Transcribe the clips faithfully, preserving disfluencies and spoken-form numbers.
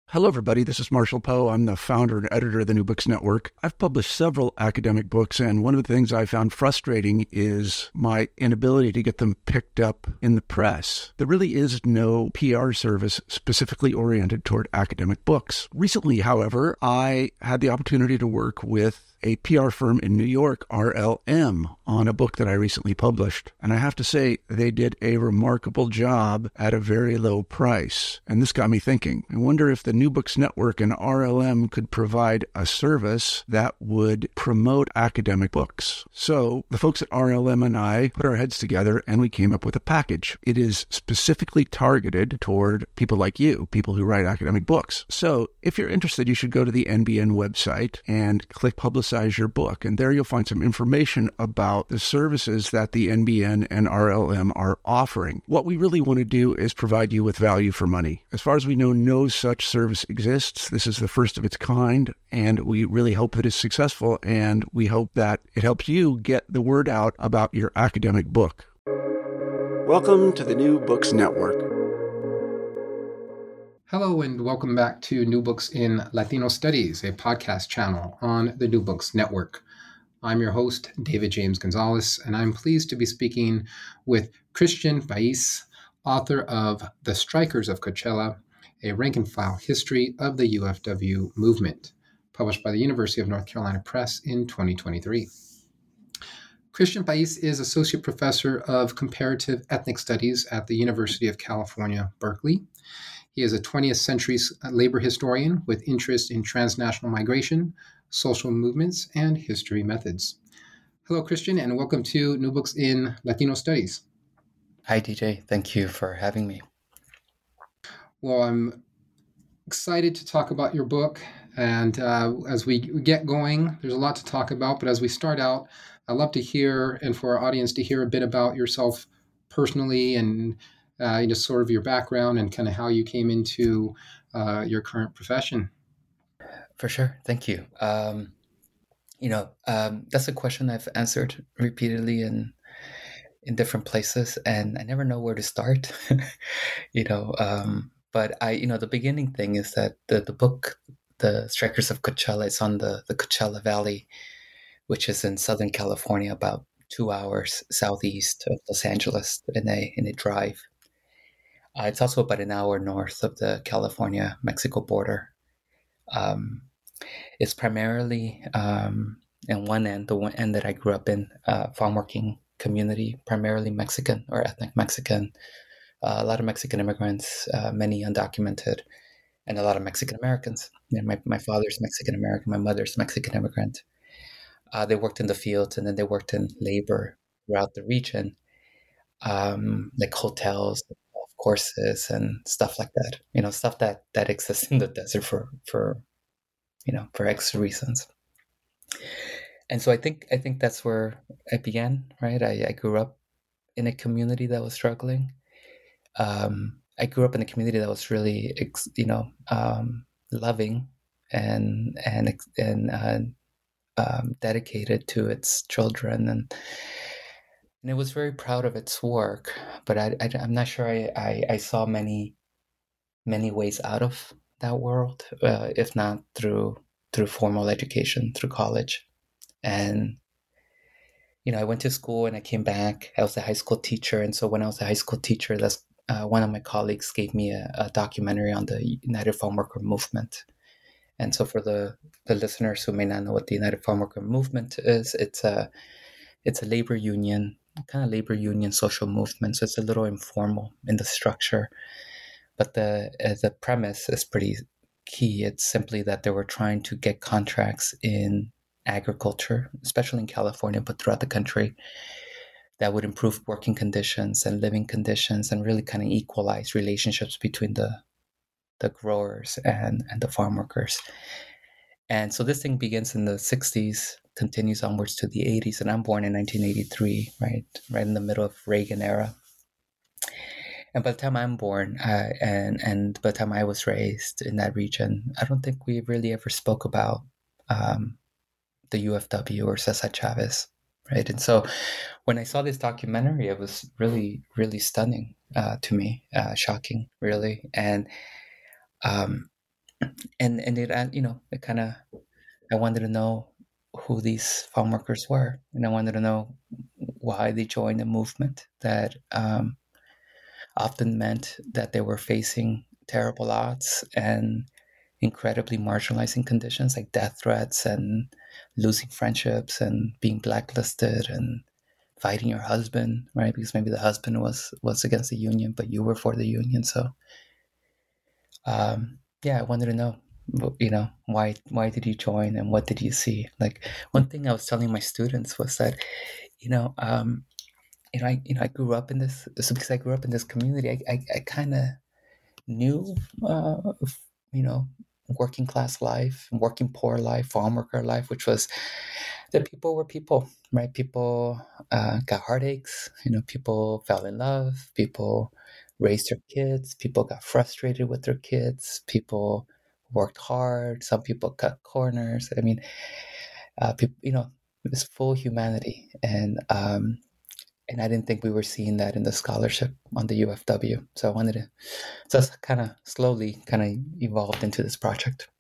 Hello, everybody. This is Marshall Poe. I'm the founder and editor of the New Books Network. I've published several academic books, and one of the things I found frustrating is my inability to get them picked up in the press. There really is no P R service specifically oriented toward academic books. Recently, however, I had the opportunity to work with a P R firm in New York, R L M, on a book that I recently published. And I have to say, they did a remarkable job at a very low price. And this got me thinking. I wonder if the New Books Network and R L M could provide a service that would promote academic books. So the folks at R L M and I put our heads together and we came up with a package. It is specifically targeted toward people like you, people who write academic books. So if you're interested, you should go to the N B N website and click Publicize your book. And there you'll find some information about the services that the N B N and R L M are offering. What we really want to do is provide you with value for money. As far as we know, no such service exists. This is the first of its kind, and we really hope that it's successful, and we hope that it helps you get the word out about your academic book. Welcome to the New Books Network. Hello and welcome back to New Books in Latino Studies, a podcast channel on the New Books Network. I'm your host, David James Gonzalez, and I'm pleased to be speaking with Christian Pais, author of The Strikers of Coachella, a rank-and-file history of the U F W movement, published by the University of North Carolina Press in twenty twenty-three. Christian Pais is Associate Professor of Comparative Ethnic Studies at the University of California, Berkeley. He is a twentieth century labor historian with interest in transnational migration, social movements, and history methods. Hello, Christian, and welcome to New Books in Latino Studies. Hi, D J. Thank you for having me. Well, I'm excited to talk about your book. And uh, as we get going, there's a lot to talk about. But as we start out, I'd love to hear, and for our audience to hear a bit about yourself personally and Uh, just sort of your background and kind of how you came into uh, your current profession. For sure. Thank you. Um, you know, um, that's a question I've answered repeatedly in in different places, and I never know where to start. you know, um, but I, you know, the beginning thing is that the the book, The Strikers of Coachella, is on the the Coachella Valley, which is in Southern California, about two hours southeast of Los Angeles in a in a drive. Uh, it's also about an hour north of the California-Mexico border. Um, it's primarily, um, in one end, the one end that I grew up in, uh, farm working community, primarily Mexican or ethnic Mexican. Uh, a lot of Mexican immigrants, uh, many undocumented, and a lot of Mexican Americans. You know, my, my father's Mexican American, my mother's Mexican immigrant. Uh, they worked in the fields and then they worked in labor throughout the region, um, like hotels, courses and stuff like that, you know, stuff that, that exists in the desert for, for, you know, for X reasons. And so I think, I think that's where I began, right? I, I grew up in a community that was struggling. Um, I grew up in a community that was really, you know, um, loving and, and, and, uh, um, dedicated to its children, and And it was very proud of its work, but I, I, I'm not sure I, I, I saw many, many ways out of that world, uh, if not through through formal education, through college. And, you know, I went to school and I came back. I was a high school teacher. And so when I was a high school teacher, that's uh, one of my colleagues gave me a, a documentary on the United Farm Worker Movement. And so for the, the listeners who may not know what the United Farm Worker Movement is, it's a, it's a labor union, kind of labor union social movement. So it's a little informal in the structure, but the uh, the premise is pretty key. It's simply that they were trying to get contracts in agriculture, especially in California, but throughout the country, that would improve working conditions and living conditions and really kind of equalize relationships between the the growers and, and the farm workers. And so this thing begins in the sixties, continues onwards to the eighties, and I'm born in nineteen eighty-three, right, right in the middle of Reagan era. And by the time I'm born, uh, and and by the time I was raised in that region, I don't think we really ever spoke about um, the U F W or Cesar Chavez, right? And so when I saw this documentary, it was really, really stunning uh, to me, uh, shocking, really, and um, and and it, uh, you know, it kind of, I wanted to know who these farm workers were, and I wanted to know why they joined a movement that um, often meant that they were facing terrible odds and incredibly marginalizing conditions like death threats and losing friendships and being blacklisted and fighting your husband, right? Because maybe the husband was was against the union, but you were for the union. So, um, yeah, I wanted to know, you know, why why did you join and what did you see? Like one thing I was telling my students was that, you know, um, you know, I you know I grew up in this, so because I grew up in this community, I I, I kind of knew, uh, you know, working class life, working poor life, farm worker life, which was that people were people, right? People uh, got heartaches, you know, people fell in love, people raised their kids, people got frustrated with their kids, people worked hard, some people cut corners. I mean, uh, people, you know, it's full humanity. And, um, and I didn't think we were seeing that in the scholarship on the U F W. So I wanted to, so it's kind of slowly kind of evolved into this project.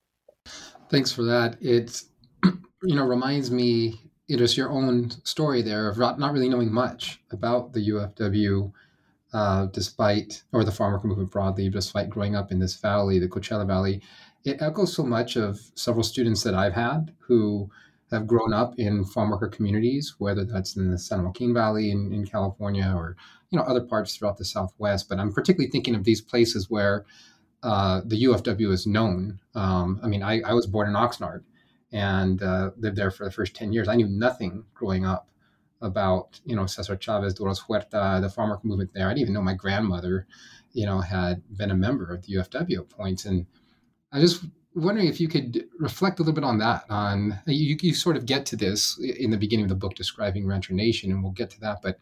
Thanks for that. It, you know, reminds me, it is your own story there of not, not really knowing much about the U F W, uh, despite, or the farm worker movement broadly, despite growing up in this valley, the Coachella Valley. It echoes so much of several students that I've had who have grown up in farm worker communities, whether that's in the San Joaquin Valley in, in California or, you know, other parts throughout the Southwest. But I'm particularly thinking of these places where uh, the U F W is known. Um, I mean, I, I was born in Oxnard and uh, lived there for the first ten years. I knew nothing growing up about, you know, Cesar Chavez, Dolores Huerta, the farm worker movement there. I didn't even know my grandmother, you know, had been a member of the U F W at points. And I just wondering if you could reflect a little bit on that. On you, you sort of get to this in the beginning of the book describing Rancher Nation, and we'll get to that. But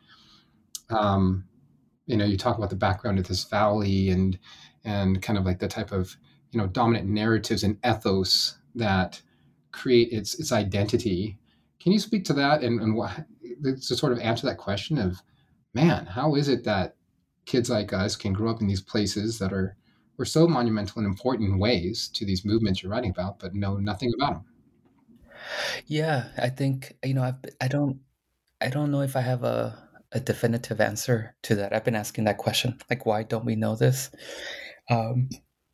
um, you know, you talk about the background of this valley and and kind of like the type of, you know, dominant narratives and ethos that create its its identity. Can you speak to that and, and what, to sort of answer that question of, man, how is it that kids like us can grow up in these places that are were so monumental and important in ways to these movements you're writing about, but know nothing about them? Yeah, I think, you know, I've, I don't, I don't know if I have a, a definitive answer to that. I've been asking that question, like, why don't we know this? Um,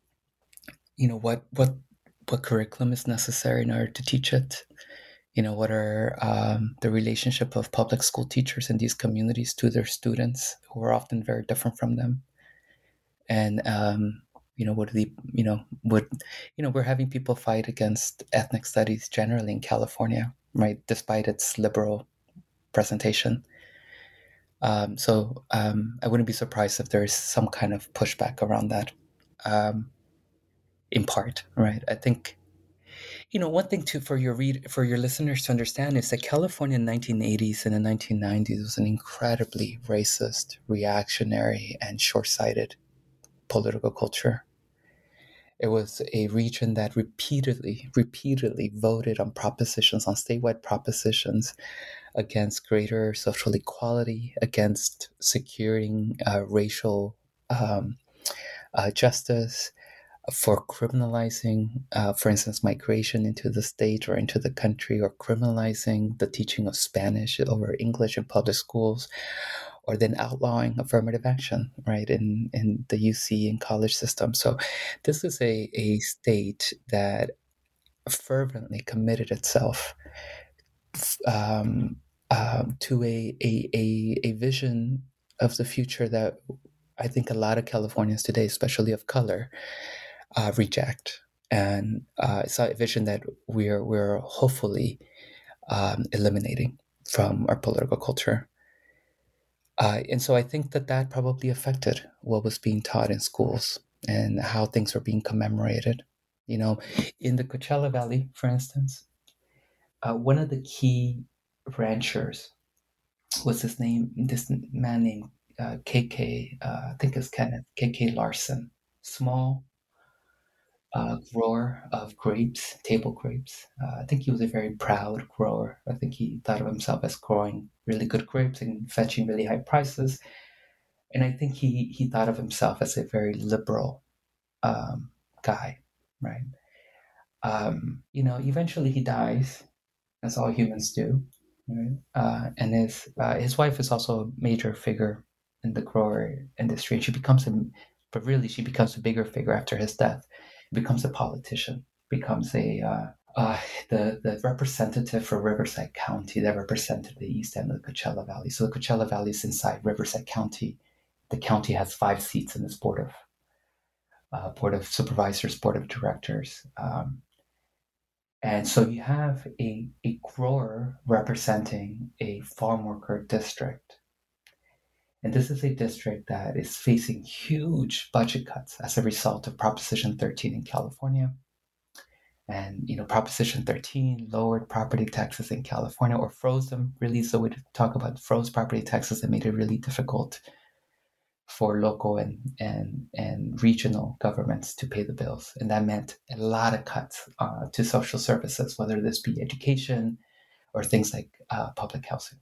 you know, what, what, what curriculum is necessary in order to teach it? You know, what are um, the relationship of public school teachers in these communities to their students who are often very different from them? And, um, you know, would the, you know, would, you know, we're having people fight against ethnic studies generally in California, right? Despite its liberal presentation. Um, so um, I wouldn't be surprised if there is some kind of pushback around that, um, in part, right? I think, you know, one thing too for your read for your listeners to understand is that California in the nineteen eighties and the nineteen nineties was an incredibly racist, reactionary, and short-sighted political culture. It was a region that repeatedly, repeatedly voted on propositions, on statewide propositions against greater social equality, against securing uh, racial um, uh, justice, for criminalizing, uh, for instance, migration into the state or into the country, or criminalizing the teaching of Spanish over English in public schools, or then outlawing affirmative action, right, in, in the U C and college system. So this is a, a state that fervently committed itself um, um, to a, a, a, a vision of the future that I think a lot of Californians today, especially of color, uh, reject. And uh, it's a vision that we're, we're hopefully um, eliminating from our political culture. Uh, and so I think that that probably affected what was being taught in schools and how things were being commemorated. You know, in the Coachella Valley, for instance, uh, one of the key ranchers was this name, this man named uh, K K, uh, I think it's Kenneth, K K Larson. Small uh, grower of grapes, table grapes. Uh, I think he was a very proud grower. I think he thought of himself as growing really good grapes and fetching really high prices. And I think he, he thought of himself as a very liberal um, guy. right? Um, you know, eventually he dies, as all humans do, right? Uh, and his uh, his wife is also a major figure in the grower industry. She becomes a, but really she becomes a bigger figure after his death. Becomes a politician, becomes a uh, uh, the the representative for Riverside County that represented the east end of the Coachella Valley. So the Coachella Valley is inside Riverside County. The county has five seats in this board of uh, board of supervisors, board of directors. Um, and so you have a, a grower representing a farm worker district. And this is a district that is facing huge budget cuts as a result of Proposition thirteen in California. And, you know, Proposition thirteen lowered property taxes in California, or froze them, really. So we talk about froze property taxes that made it really difficult for local and, and, and regional governments to pay the bills. And that meant a lot of cuts uh, to social services, whether this be education or things like uh, public housing.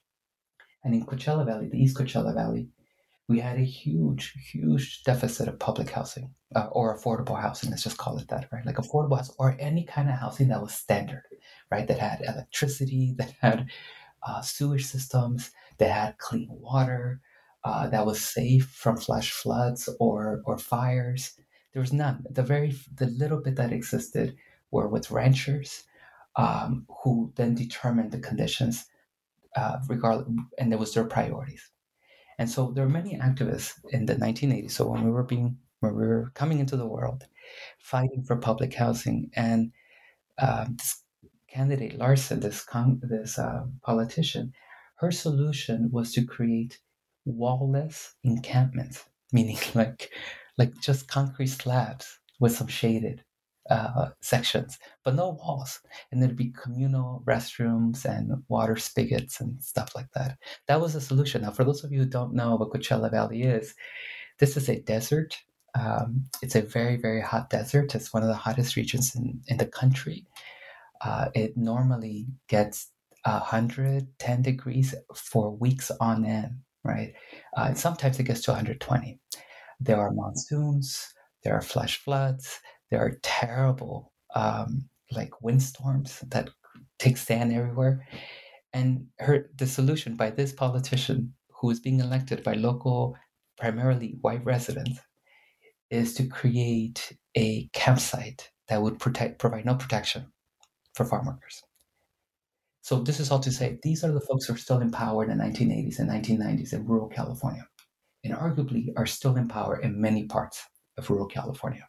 And in Coachella Valley, the East Coachella Valley, we had a huge, huge deficit of public housing uh, or affordable housing. Let's just call it that, right? Like affordable housing or any kind of housing that was standard, right? That had electricity, that had uh, sewage systems, that had clean water, uh, that was safe from flash floods or or fires. There was none. The very the little bit that existed were with ranchers, um, who then determined the conditions, uh, regardless, and it was their priorities. And so there were many activists in the nineteen eighties. So when we were being when we were coming into the world, fighting for public housing, and um, this candidate Larson, this con- this uh, politician, her solution was to create wall-less encampments, meaning like like just concrete slabs with some shaded uh, sections, but no walls. And there'd be communal restrooms and water spigots and stuff like that. That was the solution. Now, for those of you who don't know what Coachella Valley is, this is a desert. Um, it's a very, very hot desert. It's one of the hottest regions in, in the country. Uh, it normally gets one hundred ten degrees for weeks on end, right? Uh, and sometimes it gets to one hundred twenty. There are monsoons, there are flash floods, there are terrible um, like windstorms that take sand everywhere. And her the solution by this politician who is being elected by local, primarily white residents, is to create a campsite that would protect provide no protection for farm workers. So this is all to say, these are the folks who are still in power in the nineteen eighties and nineteen nineties in rural California, and arguably are still in power in many parts of rural California.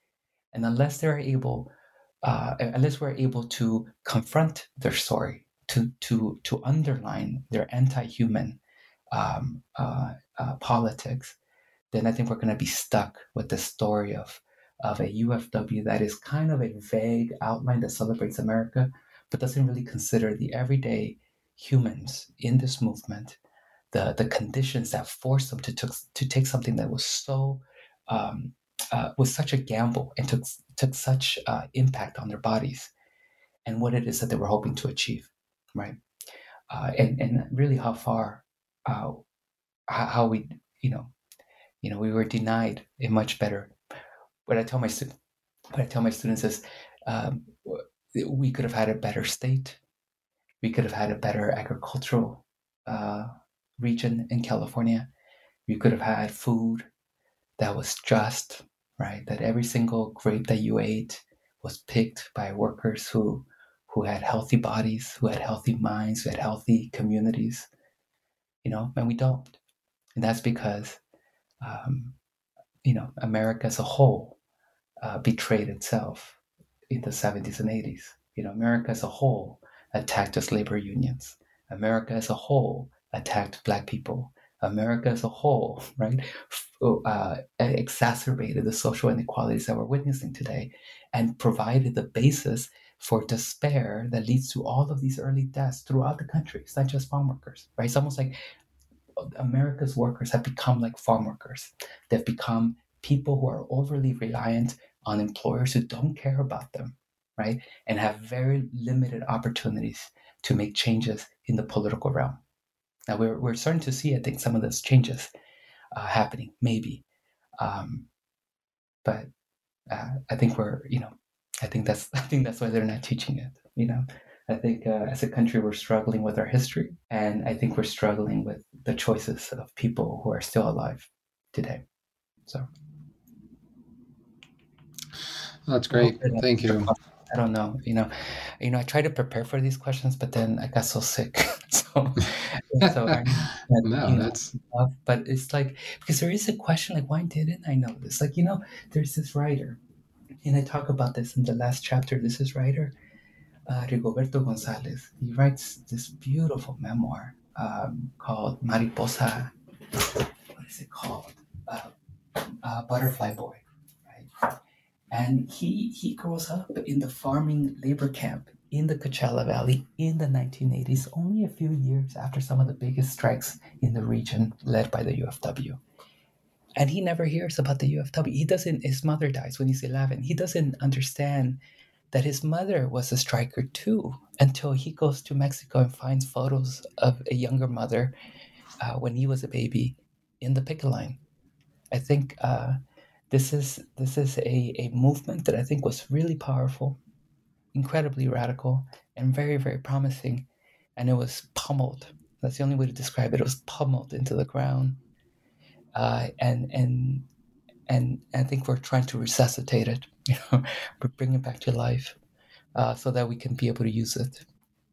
And unless they're able, uh, unless we're able to confront their story, to to to underline their anti-human um, uh, uh, politics, then I think we're going to be stuck with the story of of a U F W that is kind of a vague outline that celebrates America, but doesn't really consider the everyday humans in this movement, the the conditions that forced them to took, to take something that was so um, uh, was such a gamble and took took such uh, impact on their bodies, and what it is that they were hoping to achieve, right? Uh, and and really how far, uh, how, how we you know you know we were denied a much better. What I tell my stu- what I tell my students is, um, we could have had a better state. We could have had a better agricultural uh, region in California. We could have had food that was just, right? That every single grape that you ate was picked by workers who who had healthy bodies, who had healthy minds, who had healthy communities. You know, and we don't, and that's because um, you know America as a whole uh, betrayed itself in the seventies and eighties. You know, America as a whole attacked its labor unions. America as a whole attacked Black people. America as a whole, right, uh, exacerbated the social inequalities that we're witnessing today and provided the basis for despair that leads to all of these early deaths throughout the country. It's not just farm workers, right? It's almost like America's workers have become like farm workers. They've become people who are overly reliant on employers who don't care about them, right? And have very limited opportunities to make changes in the political realm. Now we're we're starting to see, I think, some of those changes uh, happening, maybe, um, but Uh, I think we're, you know, I think that's I think that's why they're not teaching it. You know, I think uh, as a country we're struggling with our history, and I think we're struggling with the choices of people who are still alive today. So That's great. Thank you. I don't know, you know, you know, I tried to prepare for these questions, but then I got so sick. so, so I, no, you know, that's. but it's like, because there is a question like, why didn't I know this? Like, you know, there's this writer, and I talk about this in the last chapter. This is writer uh, Rigoberto Gonzalez. He writes this beautiful memoir um, called Mariposa. What is it called? Uh, uh, Butterfly Boy, right? And he he grows up in the farming labor camp in the Coachella Valley in the nineteen eighties, only a few years after some of the biggest strikes in the region led by the U F W. And he never hears about the U F W. He doesn't, his mother dies when he's eleven. He doesn't understand that his mother was a striker too until he goes to Mexico and finds photos of a younger mother uh, when he was a baby in the picket line. I think uh, this is this is a, a movement that I think was really powerful, incredibly radical, and very, very promising. And it was pummeled. That's the only way to describe it. It was pummeled into the ground. Uh, and and and I think we're trying to resuscitate it, you know, bring it back to life, uh, so that we can be able to use it.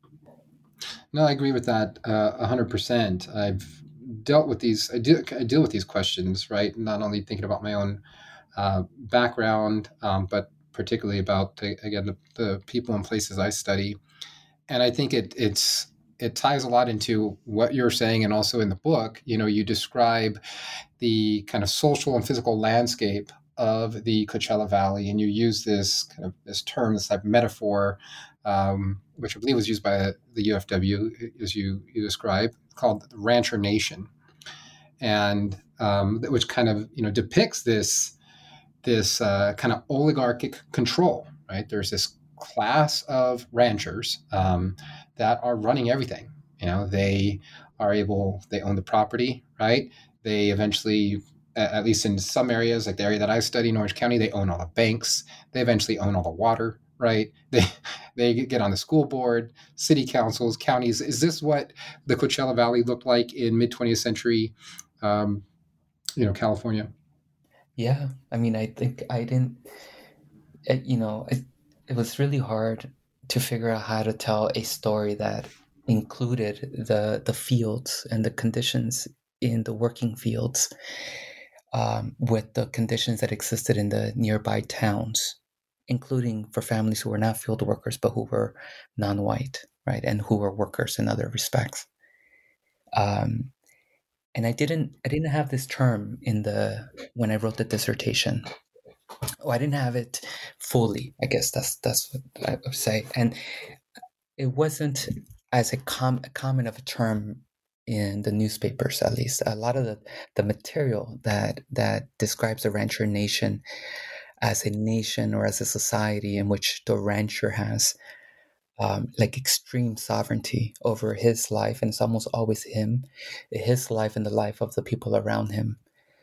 No, I agree with that uh, one hundred percent. I've dealt with these, I, do, I deal with these questions, right? Not only thinking about my own uh, background, um, but particularly about, the, again, the, the people and places I study. And I think it it's it ties a lot into what you're saying, and also in the book, you know, you describe the kind of social and physical landscape of the Coachella Valley, and you use this kind of this term, this type of metaphor, um, which I believe was used by the U F W, as you you describe, called the Rancher Nation, and um, which kind of you know depicts this this uh, kind of oligarchic control. Right, there's this class of ranchers um, that are running everything. You know, they are able, they own the property, right? They eventually, at least in some areas, like the area that I study in Orange County, they own all the banks. They eventually own all the water, right? They they get on the school board, city councils, counties. Is this what the Coachella Valley looked like in mid twentieth century, um, you know, California? Yeah, I mean, I think I didn't, it, you know, it, it was really hard to figure out how to tell a story that included the the fields and the conditions in the working fields um, with the conditions that existed in the nearby towns, including for families who were not field workers but who were non-white, right, and who were workers in other respects. Um, and I didn't I didn't have this term in the when I wrote the dissertation. Oh, I didn't have it fully. I guess that's that's what I would say, and it wasn't as a, com- a common of a term in the newspapers. At least a lot of the, the material that that describes the rancher nation as a nation or as a society in which the rancher has um, like extreme sovereignty over his life, and it's almost always him, his life and the life of the people around him.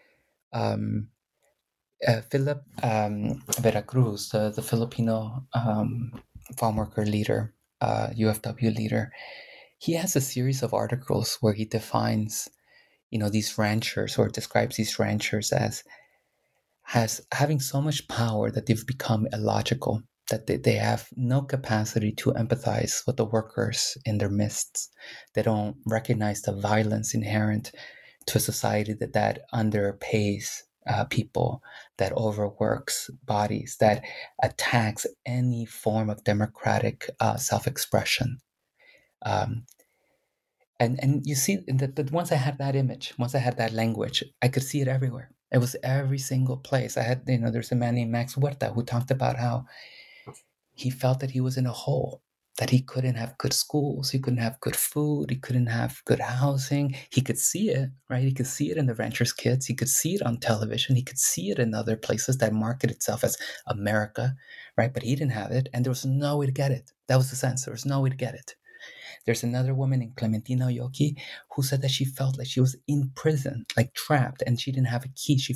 Um, Uh, Philip um, Veracruz, the, the Filipino um, farm worker leader, uh, U F W leader, he has a series of articles where he defines, you know, these ranchers, or describes these ranchers as has having so much power that they've become illogical, that they, they have no capacity to empathize with the workers in their midst. They don't recognize the violence inherent to a society that, that underpays Uh, people, that overworks bodies, that attacks any form of democratic uh, self-expression. Um, and and you see, that, that once I had that image, once I had that language, I could see it everywhere. It was every single place. I had, you know, there's a man named Max Huerta who talked about how he felt that he was in a hole, that he couldn't have good schools, he couldn't have good food, he couldn't have good housing. He could see it, right? He could see it in the ranchers' kids. He could see it on television. He could see it in other places that market itself as America, right? But he didn't have it, and there was no way to get it. That was the sense. There was no way to get it. There's another woman named Clementina Yoki who said that she felt like she was in prison, like trapped, and she didn't have a key. She felt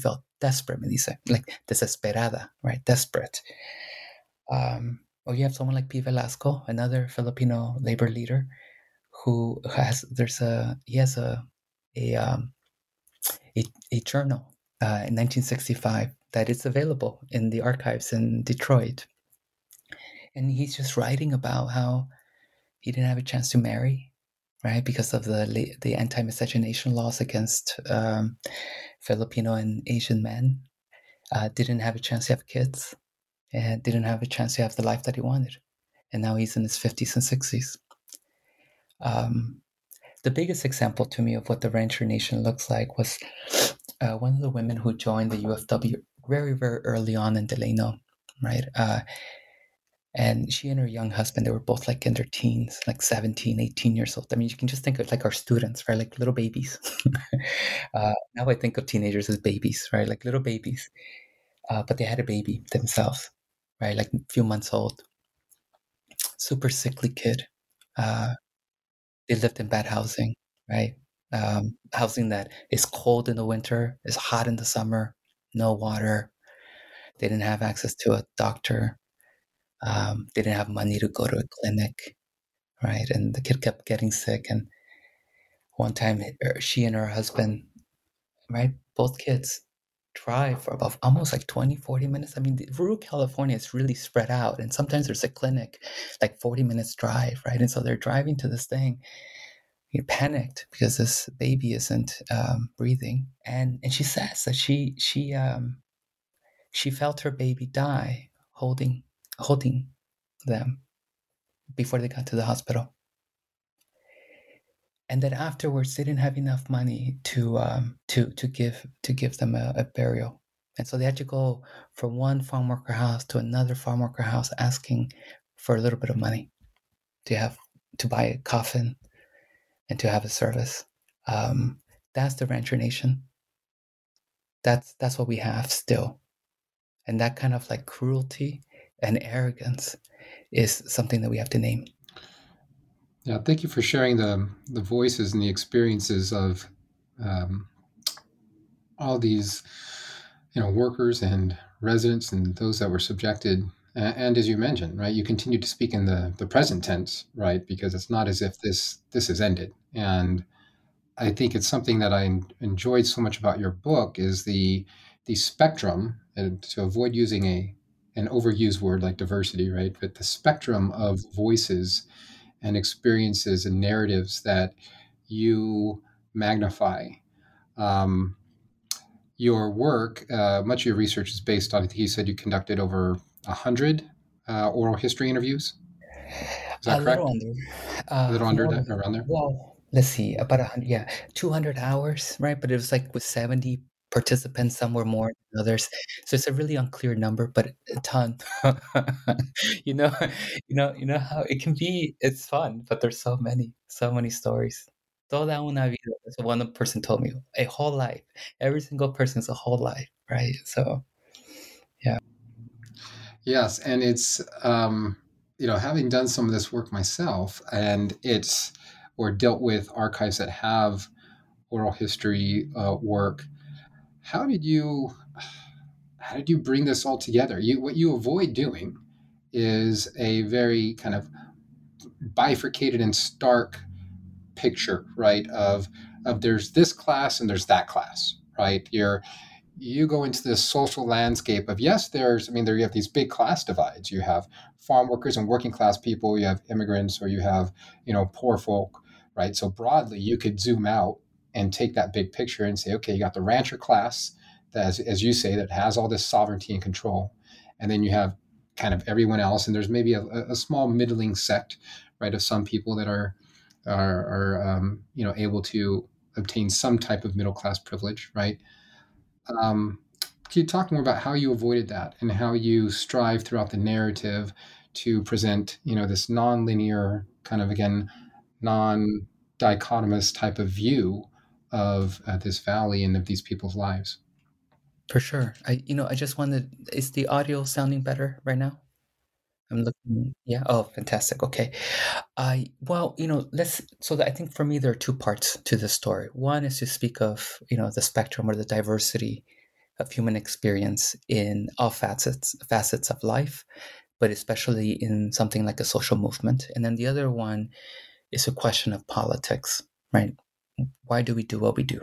desperate, me dice, like desesperada, right? Desperate. Um, or you have someone like P. Velasco, another Filipino labor leader, who has there's a he has a a um, a, a journal uh, in nineteen sixty-five that is available in the archives in Detroit, and he's just writing about how he didn't have a chance to marry, right, because of the the anti-miscegenation laws against um, Filipino and Asian men. Uh, didn't have a chance to have kids, and didn't have a chance to have the life that he wanted. And now he's in his fifties and sixties. Um, the biggest example to me of what the Rancher Nation looks like was uh, one of the women who joined the U F W very, very early on in Delano, right? Uh, and she and her young husband, they were both like in their teens, like seventeen, eighteen years old. I mean, you can just think of like our students, right? Like little babies. uh, now I think of teenagers as babies, right? Like little babies. Uh, but they had a baby themselves, right? Like a few months old. Super sickly kid. Uh, they lived in bad housing, right? Um, housing that is cold in the winter, is hot in the summer, no water. They didn't have access to a doctor. Um, they didn't have money to go to a clinic, right? And the kid kept getting sick. And one time, she and her husband, right, both kids, drive for about almost like twenty, forty minutes. I mean, rural California is really spread out. And sometimes there's a clinic like forty minutes drive, right? And so they're driving to this thing. You're panicked because this baby isn't um, breathing. And and she says that she she um, she felt her baby die holding holding them before they got to the hospital. And that afterwards they didn't have enough money to um, to to give to give them a, a burial, and so they had to go from one farm worker house to another farm worker house asking for a little bit of money to have to buy a coffin and to have a service. Um, that's the Rancher Nation. That's that's what we have still, and that kind of like cruelty and arrogance is something that we have to name. Yeah, thank you for sharing the the voices and the experiences of um, all these, you know, workers and residents and those that were subjected. And, and as you mentioned, right, you continue to speak in the the present tense, right, because it's not as if this this has ended. And I think it's something that I enjoyed so much about your book is the the spectrum, and to avoid using a an overused word like diversity, right, but the spectrum of voices and experiences and narratives that you magnify. Um, your work, uh, much of your research is based on, I think you said you conducted over one hundred uh, oral history interviews. Is that a correct? Little under, uh, a little under more, that, around there? Well, let's see, about one hundred, yeah, two hundred hours, right? But it was like with seventy participants, some were more than others. So it's a really unclear number, but a ton. you know, you know, you know how it can be. It's fun, but there's so many, so many stories. Toda una vida. That's what one person told me. A whole life. Every single person is a whole life, right? So, yeah. Yes, and it's um, you know, having done some of this work myself, and it's or dealt with archives that have oral history uh, work. How did you how did you bring this all together? You what you avoid doing is a very kind of bifurcated and stark picture, right? Of of there's this class and there's that class, right? You're you go into this social landscape of yes, there's I mean there you have these big class divides. You have farm workers and working class people, you have immigrants, or you have, you know, poor folk, right? So broadly you could zoom out and take that big picture and say, okay, you got the rancher class that, as, as you say, that has all this sovereignty and control. And then you have kind of everyone else, and there's maybe a, a small middling sect, right, of some people that are are, are um, you know, able to obtain some type of middle class privilege, right? Um, can you talk more about how you avoided that and how you strive throughout the narrative to present, you know, this non-linear kind of, again, non-dichotomous type of view of uh, this valley and of these people's lives? For sure. I, you know, I just wanted, is the audio sounding better right now? I'm looking, yeah. Oh, fantastic. Okay. I, well, you know, let's, so that I think for me, there are two parts to this story. One is to speak of, you know, the spectrum or the diversity of human experience in all facets facets of life, but especially in something like a social movement. And then the other one is a question of politics, right? Why do we do what we do?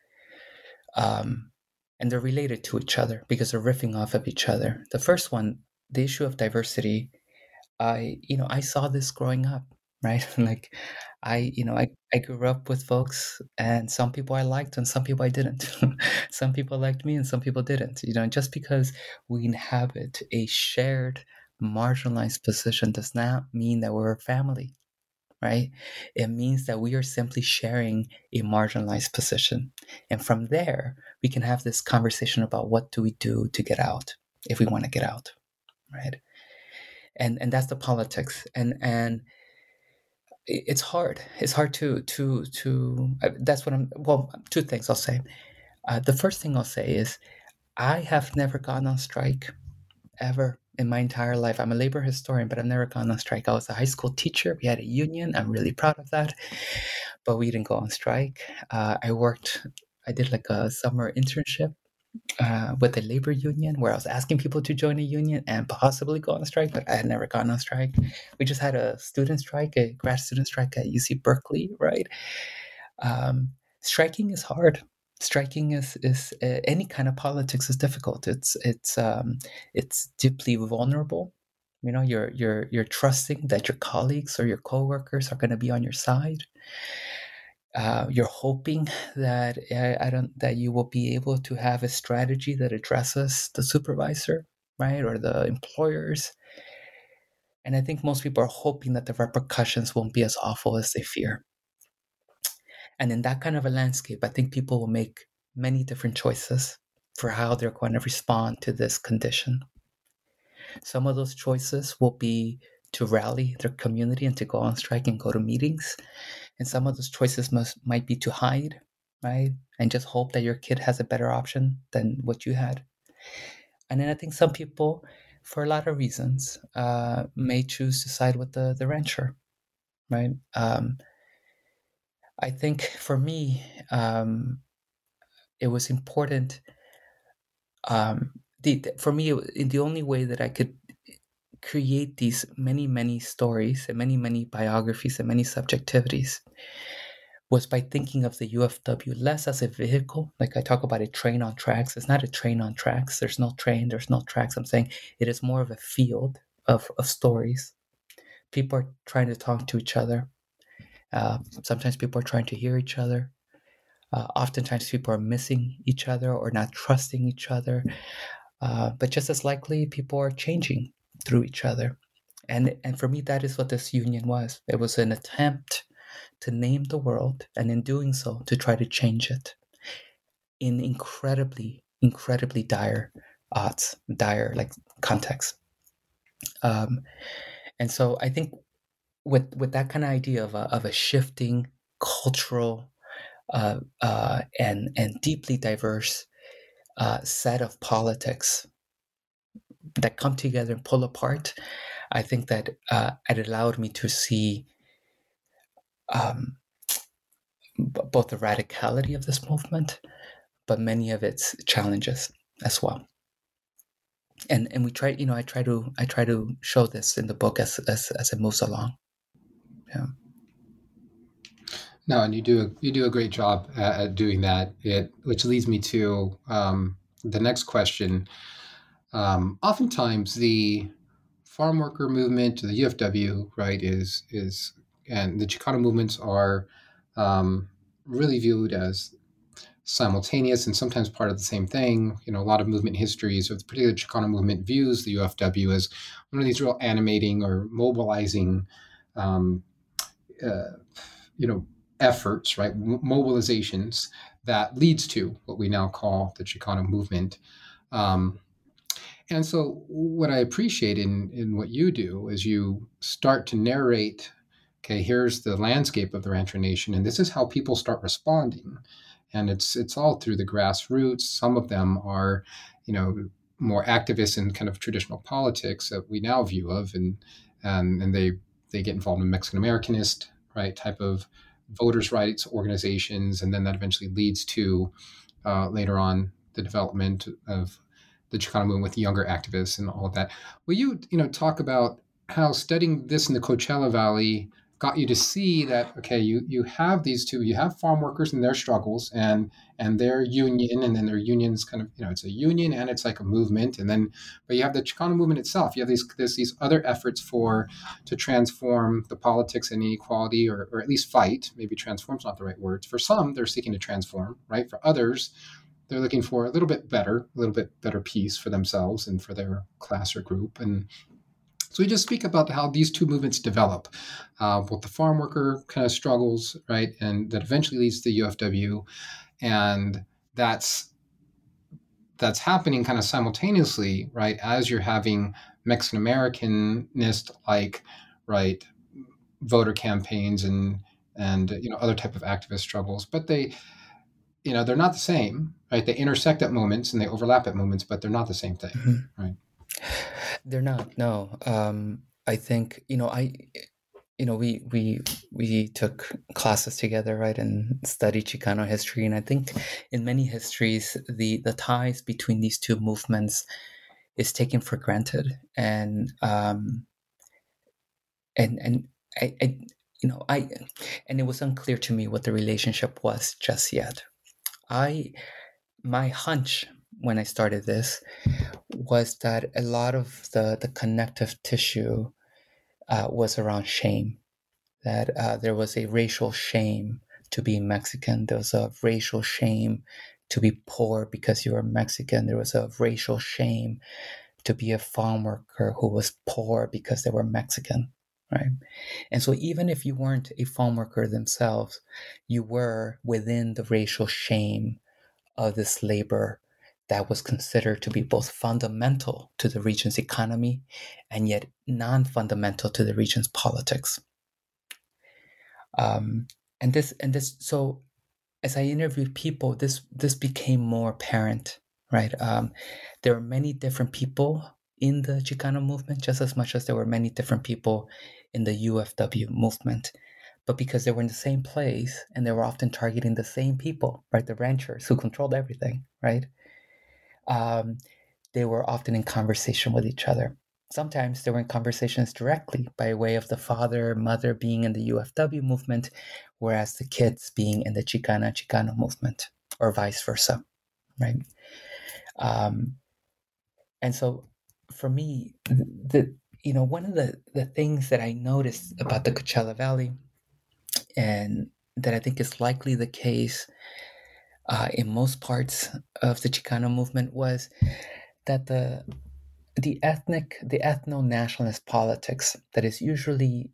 Um, and they're related to each other because they're riffing off of each other. The first one, the issue of diversity, I, you know, I saw this growing up, right? Like, I, you know, I, I grew up with folks, and some people I liked and some people I didn't. Some people liked me and some people didn't. You know, just because we inhabit a shared marginalized position does not mean that we're a family, right? It means that we are simply sharing a marginalized position. And from there, we can have this conversation about what do we do to get out if we want to get out, right? And and that's the politics. And and it's hard. It's hard to to to. Uh, that's what I'm. Well, two things I'll say. Uh, the first thing I'll say is, I have never gone on strike ever in my entire life. I'm a labor historian, but I've never gone on strike. I was a high school teacher. We had a union. I'm really proud of that, but we didn't go on strike. Uh, I worked. I did like a summer internship uh, with a labor union where I was asking people to join a union and possibly go on strike, but I had never gone on strike. We just had a student strike, a grad student strike at U C Berkeley, right? Um, striking is hard. Striking is is uh, any kind of politics is difficult. It's it's um, it's deeply vulnerable. You know, you're you're you're trusting that your colleagues or your coworkers are going to be on your side. Uh, you're hoping that uh, I don't that you will be able to have a strategy that addresses the supervisor, right, or the employers. And I think most people are hoping that the repercussions won't be as awful as they fear. And in that kind of a landscape, I think people will make many different choices for how they're going to respond to this condition. Some of those choices will be to rally their community and to go on strike and go to meetings. And some of those choices must might be to hide, right? And just hope that your kid has a better option than what you had. And then I think some people, for a lot of reasons, uh, may choose to side with the, the rancher, right? Um, I think for me, um, it was important. Um, the, for me, it, the only way that I could create these many, many stories and many, many biographies and many subjectivities was by thinking of the U F W less as a vehicle. Like I talk about a train on tracks. It's not a train on tracks. There's no train. There's no tracks. I'm saying it is more of a field of, of stories. People are trying to talk to each other. Uh, sometimes people are trying to hear each other. Uh, oftentimes people are missing each other or not trusting each other. Uh, but just as likely, people are changing through each other. And and for me, that is what this union was. It was an attempt to name the world, and in doing so, to try to change it in incredibly, incredibly dire odds, dire like context. Um, and so I think with with that kind of idea of a, of a shifting cultural uh, uh, and and deeply diverse uh, set of politics that come together and pull apart, I think that uh, it allowed me to see um, b- both the radicality of this movement, but many of its challenges as well. And and we try, you know, I try to I try to show this in the book as as, as it moves along. Yeah. No, and you do a, you do a great job at, at doing that. It which leads me to um, the next question. Um, oftentimes, the farm worker movement, the U F W, right, is is and the Chicano movements are um, really viewed as simultaneous and sometimes part of the same thing. You know, a lot of movement histories, or the particular Chicano movement, views the U F W as one of these real animating or mobilizing, um, uh, you know, efforts, right, M- mobilizations that leads to what we now call the Chicano movement. Um, and so, what I appreciate in in what you do is you start to narrate. Okay, here's the landscape of the Rancher Nation, and this is how people start responding. And it's it's all through the grassroots. Some of them are, you know, more activists in kind of traditional politics that we now view of, and and and they they get involved in Mexican Americanist, right, type of voters' rights organizations, and then that eventually leads to uh, later on the development of the Chicano movement with younger activists and all of that. Will you, you know, talk about how studying this in the Coachella Valley got you to see that, okay, you you have these two, you have farm workers and their struggles and and their union, and then their union's kind of, you know, it's a union and it's like a movement, and then but you have the Chicano movement itself. You have these there's these other efforts for to transform the politics and inequality, or or at least fight. Maybe transform's not the right word. For some, they're seeking to transform, right? For others, they're looking for a little bit better, a little bit better peace for themselves and for their class or group. And so we just speak about how these two movements develop, uh, both the farm worker kind of struggles, right, and that eventually leads to U F W, and that's that's happening kind of simultaneously, right, as you're having Mexican Americanist like, right, voter campaigns and and you know other type of activist struggles, but they, you know, they're not the same, right? They intersect at moments and they overlap at moments, but they're not the same thing, mm-hmm. right? They're not. No, um, I think you know I, you know, we we we took classes together, right, and studied Chicano history, and I think in many histories the the ties between these two movements is taken for granted, and um, and and I, I you know I and it was unclear to me what the relationship was just yet. I my hunch when I started this was that a lot of the, the connective tissue uh, was around shame, that uh, there was a racial shame to be Mexican. There was a racial shame to be poor because you were Mexican. There was a racial shame to be a farm worker who was poor because they were Mexican, right? And so even if you weren't a farm worker themselves, you were within the racial shame of this labor that was considered to be both fundamental to the region's economy and yet non-fundamental to the region's politics. Um, and this, and this, so as I interviewed people, this this became more apparent, right? Um, there were many different people in the Chicano movement, just as much as there were many different people in the U F W movement. But because they were in the same place and they were often targeting the same people, right? The ranchers who controlled everything, right? Um, they were often in conversation with each other. Sometimes they were in conversations directly by way of the father, mother being in the U F W movement, whereas the kids being in the Chicana Chicano movement, or vice versa, right? Um, and so for me, the you know, one of the, the things that I noticed about the Coachella Valley, and that I think is likely the case uh, in most parts of the Chicano movement, was that the the ethnic, the ethno-nationalist politics that is usually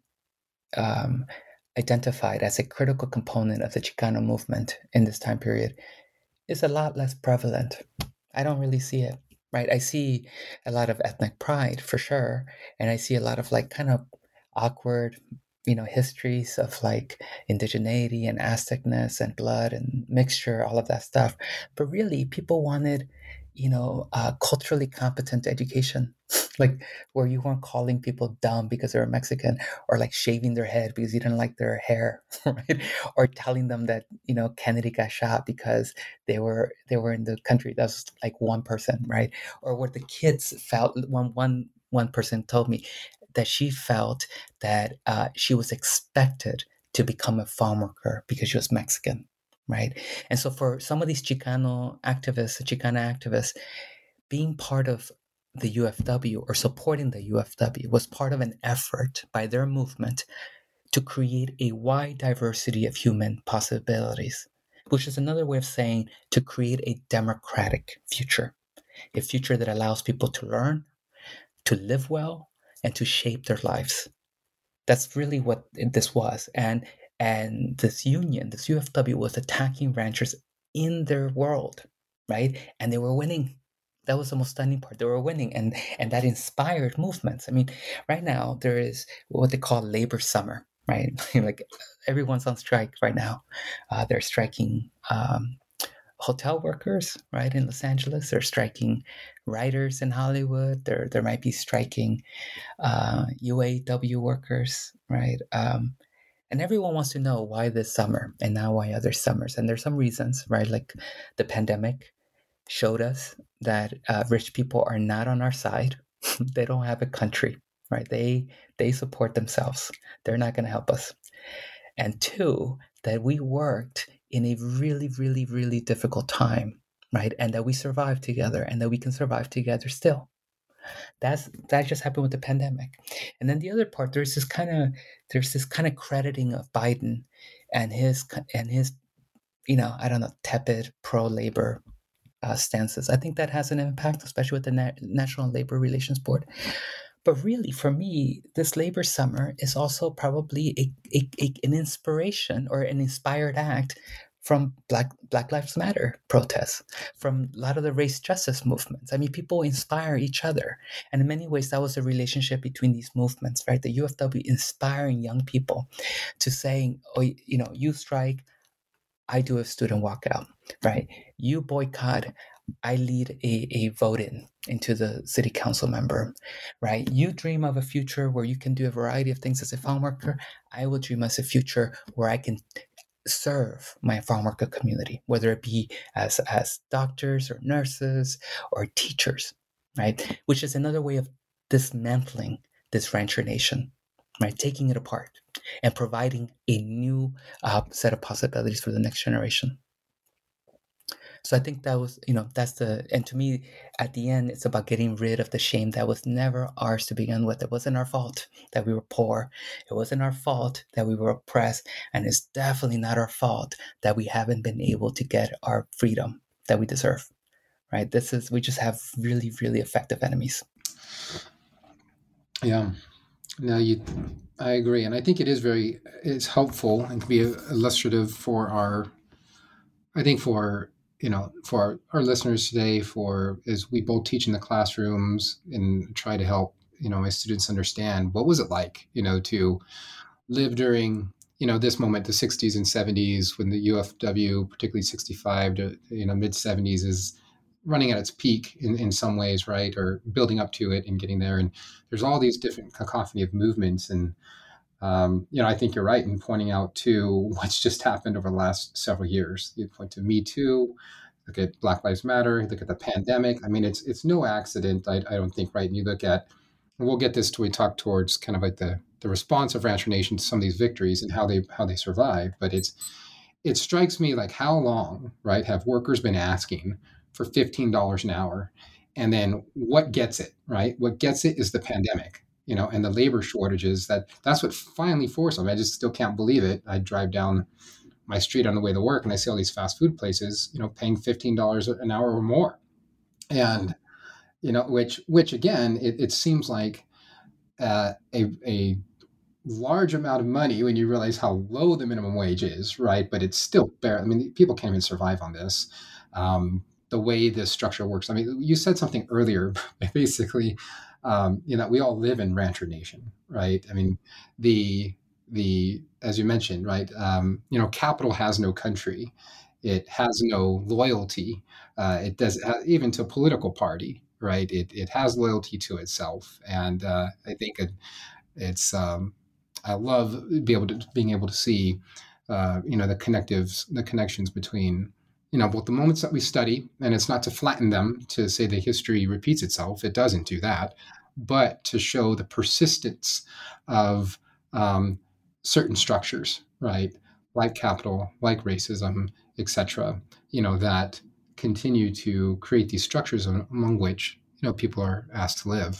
um, identified as a critical component of the Chicano movement in this time period is a lot less prevalent. I don't really see it, right? I see a lot of ethnic pride for sure, and I see a lot of like kind of awkward, you know, histories of like indigeneity and Aztecness and blood and mixture, all of that stuff. But really, people wanted, you know, uh, culturally competent education, like where you weren't calling people dumb because they were Mexican, or like shaving their head because you didn't like their hair, right? Or telling them that, you know, Kennedy got shot because they were they were in the country. That's like one person, right? Or what the kids felt. One one one person told me that she felt that uh, she was expected to become a farm worker because she was Mexican. Right. And so for some of these Chicano activists, Chicana activists, being part of the U F W or supporting the U F W was part of an effort by their movement to create a wide diversity of human possibilities, which is another way of saying to create a democratic future, a future that allows people to learn, to live well, and to shape their lives. That's really what this was. And And this union, this U F W, was attacking ranchers in their world, right? And they were winning. That was the most stunning part. They were winning, and and that inspired movements. I mean, right now there is what they call labor summer, right? Like everyone's on strike right now. Uh, they're striking um, hotel workers, right, in Los Angeles. They're striking writers in Hollywood. There there might be striking uh, U A W workers, right? Um, And everyone wants to know why this summer and now why other summers. And there's some reasons, right? Like the pandemic showed us that uh, rich people are not on our side. They don't have a country, right? They they support themselves. They're not going to help us. And two, that we worked in a really, really, really difficult time, right? And that we survived together, and that we can survive together still. That's that just happened with the pandemic. And then the other part, there's this kind of there's this kind of crediting of Biden and his and his, you know, I don't know, tepid pro-labor uh, stances. I think that has an impact, especially with the Na- National Labor Relations Board. But really, for me, this labor summer is also probably a, a, a, an inspiration or an inspired act from Black Black Lives Matter protests, from a lot of the race justice movements. I mean, people inspire each other. And in many ways, that was a relationship between these movements, right? The U F W inspiring young people to saying, oh, you know, you strike, I do a student walkout, right? You boycott, I lead a, a vote in into the city council member, right? You dream of a future where you can do a variety of things as a farm worker. I will dream as a future where I can serve my farm worker community, whether it be as, as doctors or nurses or teachers, right? Which is another way of dismantling this rancher nation, right? Taking it apart and providing a new uh, set of possibilities for the next generation. So I think that was, you know, that's the, and to me, at the end, it's about getting rid of the shame that was never ours to begin with. It wasn't our fault that we were poor. It wasn't our fault that we were oppressed. And it's definitely not our fault that we haven't been able to get our freedom that we deserve, right? This is, we just have really, really effective enemies. Yeah. No, you, I agree. And I think it is very, it's helpful and can be illustrative for our, I think for, you know, for our, our listeners today, for as we both teach in the classrooms and try to help, you know, my students understand what was it like, you know, to live during, you know, this moment, the sixties and seventies, when the U F W, particularly sixty-five to, you know, mid seventies, is running at its peak in, in some ways, right? Or building up to it and getting there. And there's all these different cacophony of movements. And, um, you know, I think you're right in pointing out to what's just happened over the last several years. You point to Me Too, look at Black Lives Matter, look at the pandemic. I mean, it's it's no accident, I, I don't think, right? And you look at, and we'll get this till we talk towards kind of like the the response of Rancher Nation to some of these victories and how they how they survive. But it's it strikes me like how long, right, have workers been asking for fifteen dollars an hour? And then what gets it, right? What gets it is the pandemic, you know, and the labor shortages. That that's what finally forced them. I just still can't believe it. I drive down my street on the way to work and I see all these fast food places, you know, paying fifteen dollars an hour or more. And, you know, which, which again, it, it seems like uh, a, a large amount of money when you realize how low the minimum wage is, right? But it's still bare. I mean, people can't even survive on this. Um, the way this structure works. I mean, you said something earlier, basically, um, you know, we all live in Rancher Nation, right? I mean, the the as you mentioned, right? Um, you know, capital has no country. It has no loyalty. Uh, it does uh, even to a political party, right? It it has loyalty to itself, and uh, I think it, it's. Um, I love be able to being able to see, uh, you know, the connectives, the connections between, you know, both the moments that we study, and it's not to flatten them to say the history repeats itself. It doesn't do that, but to show the persistence of um, certain structures, right, like capital, like racism, et cetera. You know, that continue to create these structures among which, you know, people are asked to live.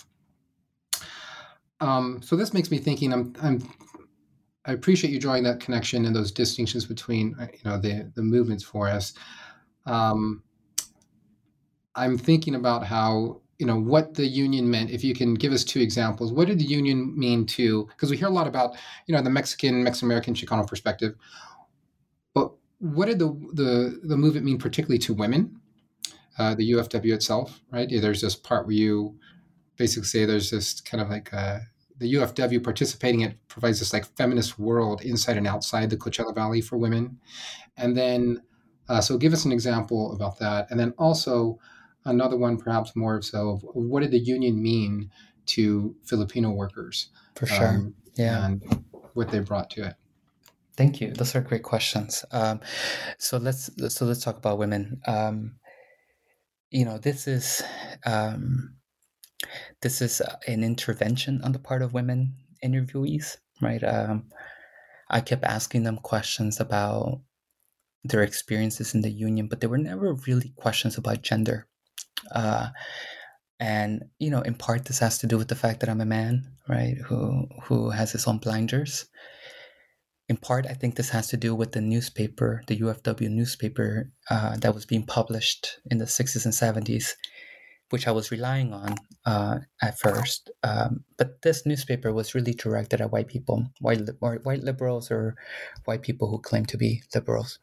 Um, so this makes me thinking. I'm, I'm, I appreciate you drawing that connection and those distinctions between, you know, the the movements for us. Um, I'm thinking about how, you know, what the union meant. If you can give us two examples, what did the union mean to? Because we hear a lot about, you know, the Mexican, Mexican American, Chicano perspective, but what did the the the movement mean particularly to women? Uh, the U F W itself, right? There's this part where you basically say there's this kind of like uh, the U F W participating in it provides this like feminist world inside and outside the Coachella Valley for women. And then, uh, so give us an example about that. And then also another one, perhaps more so, of what did the union mean to Filipino workers? For sure. Um, yeah. And what they brought to it. Thank you. Those are great questions. Um, so let's so let's talk about women. Um, you know, this is um, this is an intervention on the part of women interviewees, right? Um, I kept asking them questions about their experiences in the union, but they were never really questions about gender. Uh, and you know, in part, this has to do with the fact that I'm a man, right, who who has his own blinders. In part, I think this has to do with the newspaper, the U F W newspaper uh, that was being published in the sixties and seventies, which I was relying on uh, at first. Um, but this newspaper was really directed at white people, white, or white liberals or white people who claim to be liberals.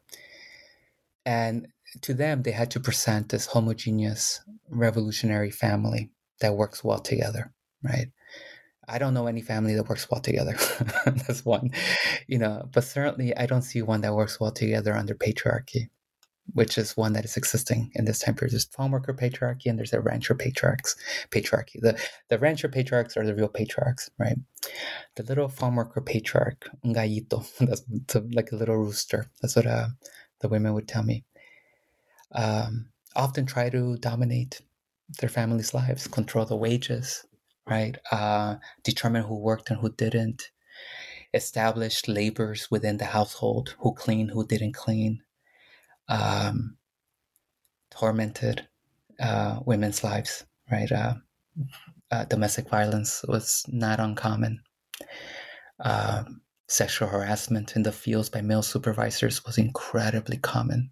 And to them, they had to present this homogeneous revolutionary family that works well together, right? I don't know any family that works well together. That's one, you know, but certainly I don't see one that works well together under patriarchy, which is one that is existing in this time period. There's farm worker patriarchy and there's a rancher patriarchs patriarchy. The the rancher patriarchs are the real patriarchs, right? The little farm worker patriarch, un gallito, that's like a little rooster. That's what uh, the women would tell me. Um, often try to dominate their families' lives, control the wages, right? Uh, determine who worked and who didn't. Establish labors within the household, who cleaned, who didn't clean. Um, tormented uh, women's lives, right? Uh, uh, domestic violence was not uncommon. Um, sexual harassment in the fields by male supervisors was incredibly common.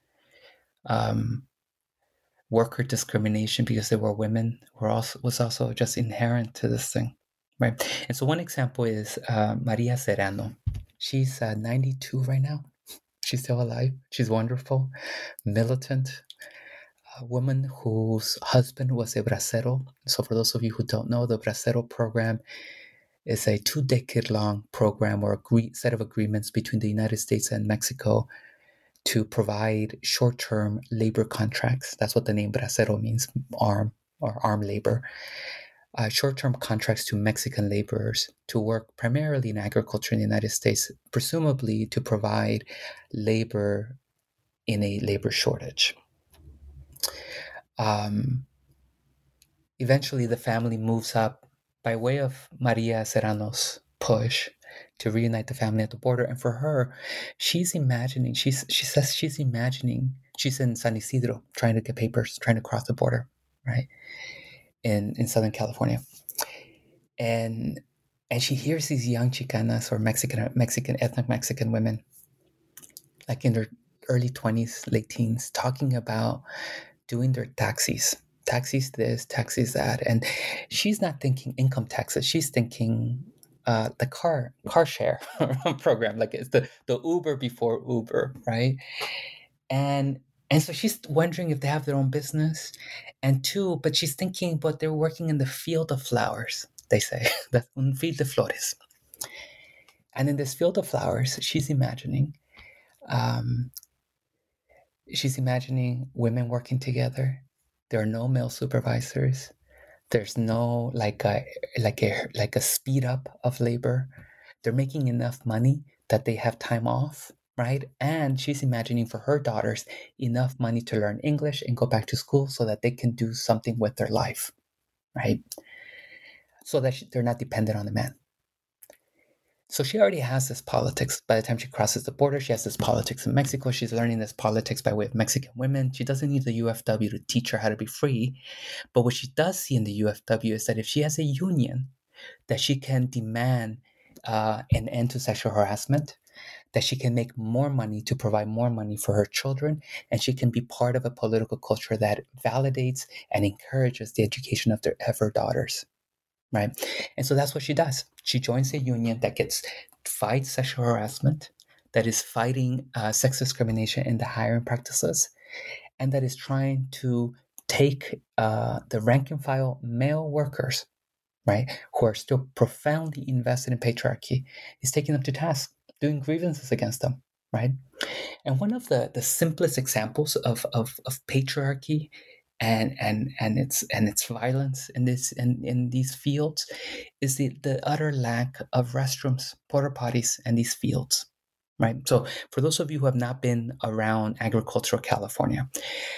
Um, worker discrimination because they were women were also was also just inherent to this thing, right? And so one example is uh, Maria Serrano. She's uh, ninety-two right now. She's still alive. She's wonderful, militant, a woman whose husband was a bracero. So for those of you who don't know, the bracero program is a two-decade-long program or a set of agreements between the United States and Mexico to provide short-term labor contracts. That's what the name bracero means, arm or arm labor. Uh, short-term contracts to Mexican laborers to work primarily in agriculture in the United States, presumably to provide labor in a labor shortage. Um, eventually, the family moves up by way of Maria Serrano's push to reunite the family at the border. And for her, she's imagining, she's, she says she's imagining, she's in San Isidro trying to get papers, trying to cross the border, right, in, in Southern California. And and she hears these young Chicanas or Mexican, Mexican, ethnic Mexican women, like in their early twenties, late teens, talking about doing their taxis. Taxis this, taxis that. And she's not thinking income taxes. She's thinking uh, the car car share program, like it's the, the Uber before Uber, right? And and so she's wondering if they have their own business. And two, but she's thinking, but they're working in the field of flowers, they say. That's un field de flores. And in this field of flowers, she's imagining, um, she's imagining women working together. There are no male supervisors. There's no like a like a like a speed up of labor. They're making enough money that they have time off, right? And she's imagining for her daughters enough money to learn English and go back to school so that they can do something with their life, right? So that she, they're not dependent on the man. So she already has this politics. By the time she crosses the border, she has this politics in Mexico. She's learning this politics by way of Mexican women. She doesn't need the U F W to teach her how to be free. But what she does see in the U F W is that if she has a union, that she can demand uh, an end to sexual harassment, that she can make more money to provide more money for her children, and she can be part of a political culture that validates and encourages the education of, their, of her daughters. Right. And so that's what she does. She joins a union that gets fights sexual harassment, that is fighting uh, sex discrimination in the hiring practices, and that is trying to take uh, the rank and file male workers, right, who are still profoundly invested in patriarchy, is taking them to task, doing grievances against them, right? And one of the, the simplest examples of, of, of patriarchy and and and its and its violence in this in, in these fields is the, the utter lack of restrooms, porta potties, and these fields, right? So for those of you who have not been around agricultural California,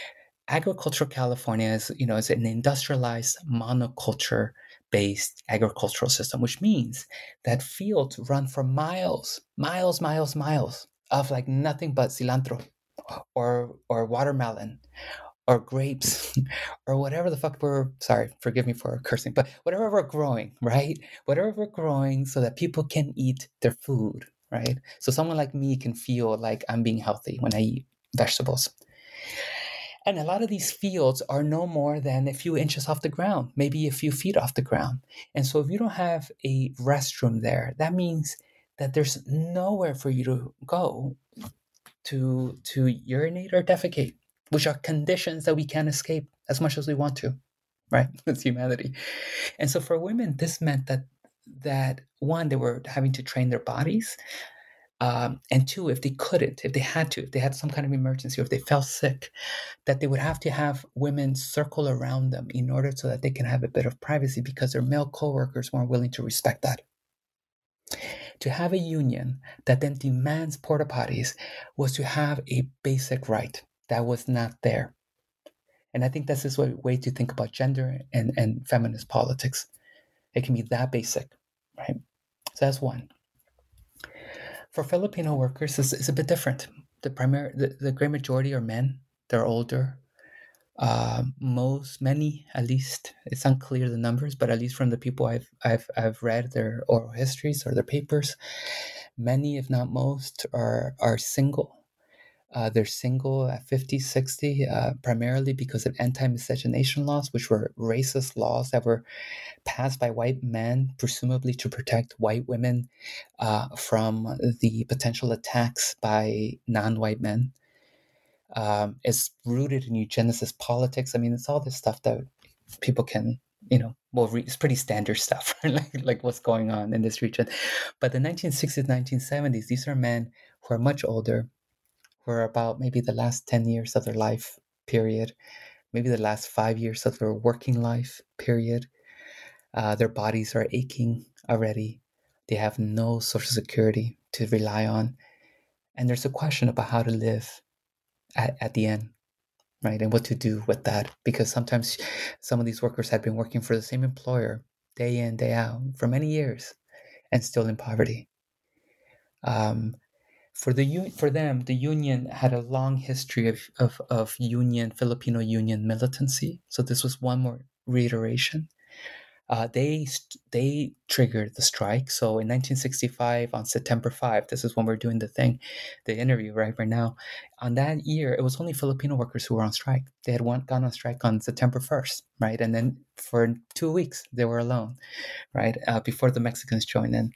agricultural California is, you know, is an industrialized monoculture-based agricultural system, which means that fields run for miles, miles, miles, miles of like nothing but cilantro or or watermelon or grapes or whatever the fuck we're, sorry, forgive me for cursing, but whatever we're growing, right? Whatever we're growing so that people can eat their food, right? So someone like me can feel like I'm being healthy when I eat vegetables. And a lot of these fields are no more than a few inches off the ground, maybe a few feet off the ground. And so if you don't have a restroom there, that means that there's nowhere for you to go to, to urinate or defecate, which are conditions that we can't escape as much as we want to, right? It's humanity. And so for women, this meant that, that one, they were having to train their bodies. Um, and two, if they couldn't, if they had to, if they had some kind of emergency, or if they fell sick, that they would have to have women circle around them in order so that they can have a bit of privacy, because their male coworkers weren't willing to respect that. To have a union that then demands porta potties was to have a basic right that was not there. And I think that's this way, way to think about gender and, and feminist politics. It can be that basic, right? So that's one. For Filipino workers, it's, it's a bit different. The primary, the, the great majority are men. They're older. Uh, most, many, at least, it's unclear the numbers, but at least from the people I've I've I've read their oral histories or their papers, many, if not most, are are single. Uh, they're single at fifty, sixty, uh, primarily because of anti-miscegenation laws, which were racist laws that were passed by white men, presumably to protect white women uh, from the potential attacks by non-white men. Um, it's rooted in eugenicist politics. I mean, it's all this stuff that people can, you know, well, re- it's pretty standard stuff, like, like what's going on in this region. But the nineteen sixties, nineteen seventies, these are men who are much older, who are about maybe the last ten years of their life period, maybe the last five years of their working life period. Uh, their bodies are aching already. They have no social security to rely on. And there's a question about how to live at, at the end, right? And what to do with that. Because sometimes some of these workers had been working for the same employer day in, day out for many years and still in poverty. Um, for the for them, the union had a long history of, of, of union, Filipino union militancy. So this was one more reiteration. Uh, they they triggered the strike. So in nineteen sixty-five, on September fifth, this is when we're doing the thing, the interview right right now. On that year, it was only Filipino workers who were on strike. They had one, gone on strike on September first, right? And then for two weeks, they were alone, right? Uh, before the Mexicans joined in.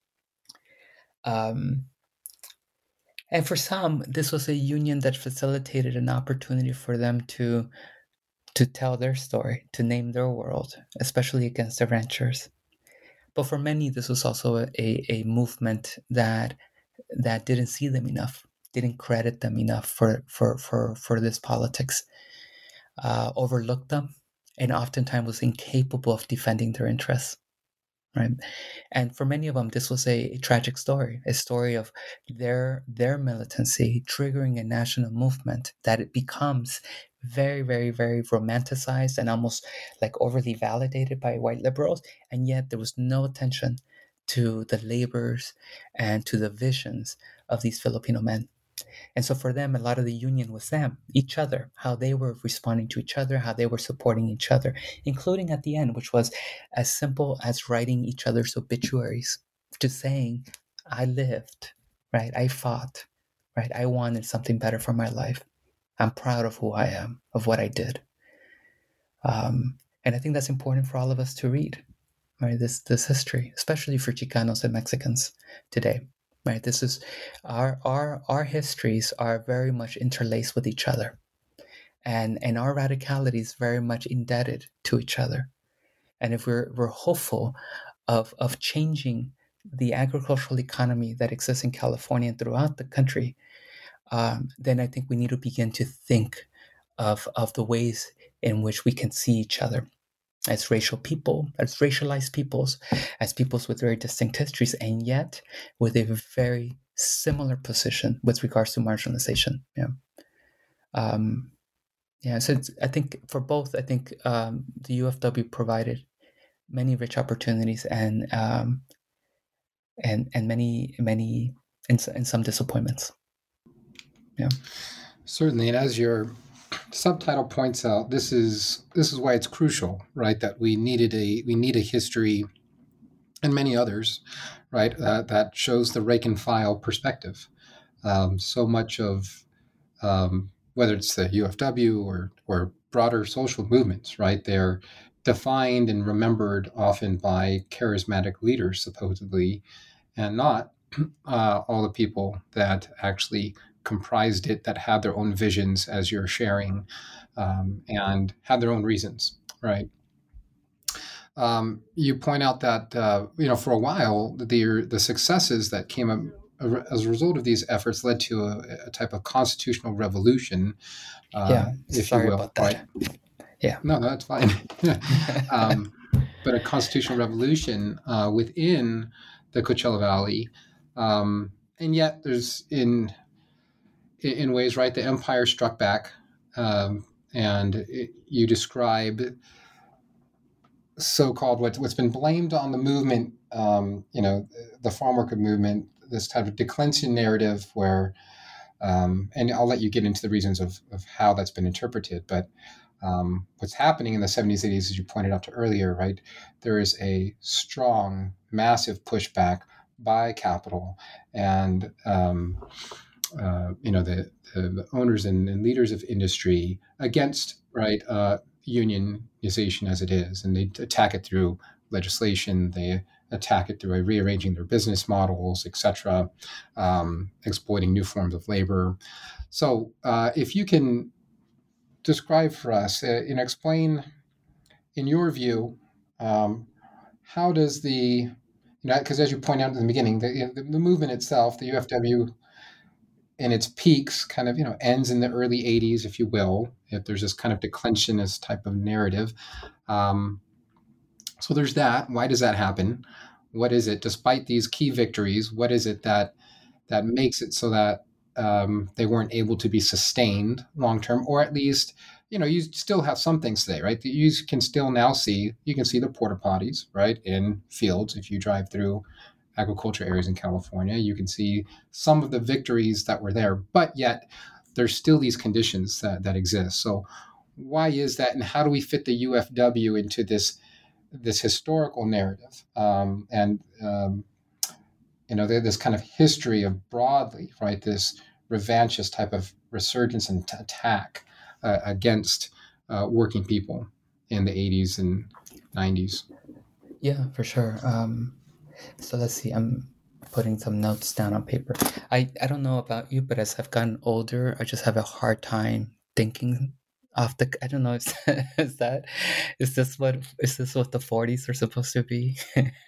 Um, and for some, this was a union that facilitated an opportunity for them to to tell their story, to name their world, especially against the ranchers. But for many, this was also a, a, a movement that that didn't see them enough, didn't credit them enough for for for, for this politics, uh, overlooked them, and oftentimes was incapable of defending their interests. Right, and for many of them, this was a, a tragic story, a story of their their militancy triggering a national movement that it becomes very, very, very romanticized and almost like overly validated by white liberals, and yet there was no attention to the labors and to the visions of these Filipino men. And so for them, a lot of the union was them, each other, how they were responding to each other, how they were supporting each other, including at the end, which was as simple as writing each other's obituaries, just saying, I lived, right? I fought, right? I wanted something better for my life. I'm proud of who I am, of what I did. Um, and I think that's important for all of us to read, right? This this history, especially for Chicanos and Mexicans today. Right, this is our our our histories are very much interlaced with each other, and and our radicality is very much indebted to each other. And if we're we're hopeful of of changing the agricultural economy that exists in California and throughout the country, um, then I think we need to begin to think of of the ways in which we can see each other as racial people, as racialized peoples, as peoples with very distinct histories, and yet with a very similar position with regards to marginalization. Yeah. Um, Yeah, so it's, I think for both, I think um, the U F W provided many rich opportunities and um, and and many many and, and some disappointments. Yeah, Certainly, and as your subtitle points out, this is this is why it's crucial, right? That we needed a we need a history and many others, right? Uh, that shows the rank and file perspective. Um, so much of um, whether it's the U F W or or broader social movements, right? They're defined and remembered often by charismatic leaders, supposedly, and not uh, all the people that actually comprised it, that had their own visions, as you're sharing, um, and had their own reasons, right? Um, you point out that uh, you know for a while the the successes that came up as a result of these efforts led to a, a type of constitutional revolution, uh, yeah. if you Sorry will, about right? that. Yeah, No, no, that's fine. um, but a constitutional revolution uh, within the Coachella Valley, um, and yet there's in in ways, right? The empire struck back, um, and it, you describe so-called what, what's been blamed on the movement, um, you know, the farm worker movement, this type of declension narrative where, um, and I'll let you get into the reasons of, of how that's been interpreted, but um, what's happening in the seventies, eighties, as you pointed out to earlier, right? There is a strong, massive pushback by capital and, um, uh, you know, the, the, the owners and, and leaders of industry against, right, uh, unionization as it is, and they attack it through legislation. They attack it through rearranging their business models, et cetera, um, exploiting new forms of labor. So, uh, if you can describe for us, uh, and explain, in your view, um, how does the, you know, because as you point out in the beginning, the, you know, the, the movement itself, the U F W, in its peaks, kind of, you know, ends in the early eighties, if you will. If there's this kind of declensionist type of narrative. Um, so there's that. Why does that happen? What is it, despite these key victories, what is it that that makes it so that um, they weren't able to be sustained long term, or at least, you know, you still have some things today, right? You can still now see, you can see the porta potties, right, in fields. If you drive through agriculture areas in California, you can see some of the victories that were there, but yet there's still these conditions that, that exist. So why is that, and how do we fit the U F W into this this historical narrative? Um, and um, you know, this kind of history of broadly, right, this revanchist type of resurgence and t- attack uh, against uh, working people in the eighties and nineties. yeah, for sure. Um, so let's see. I'm putting some notes down on paper. I I don't know about you, but as I've gotten older, I just have a hard time thinking off the. I don't know. Is that, is that is this what is this what the forties are supposed to be?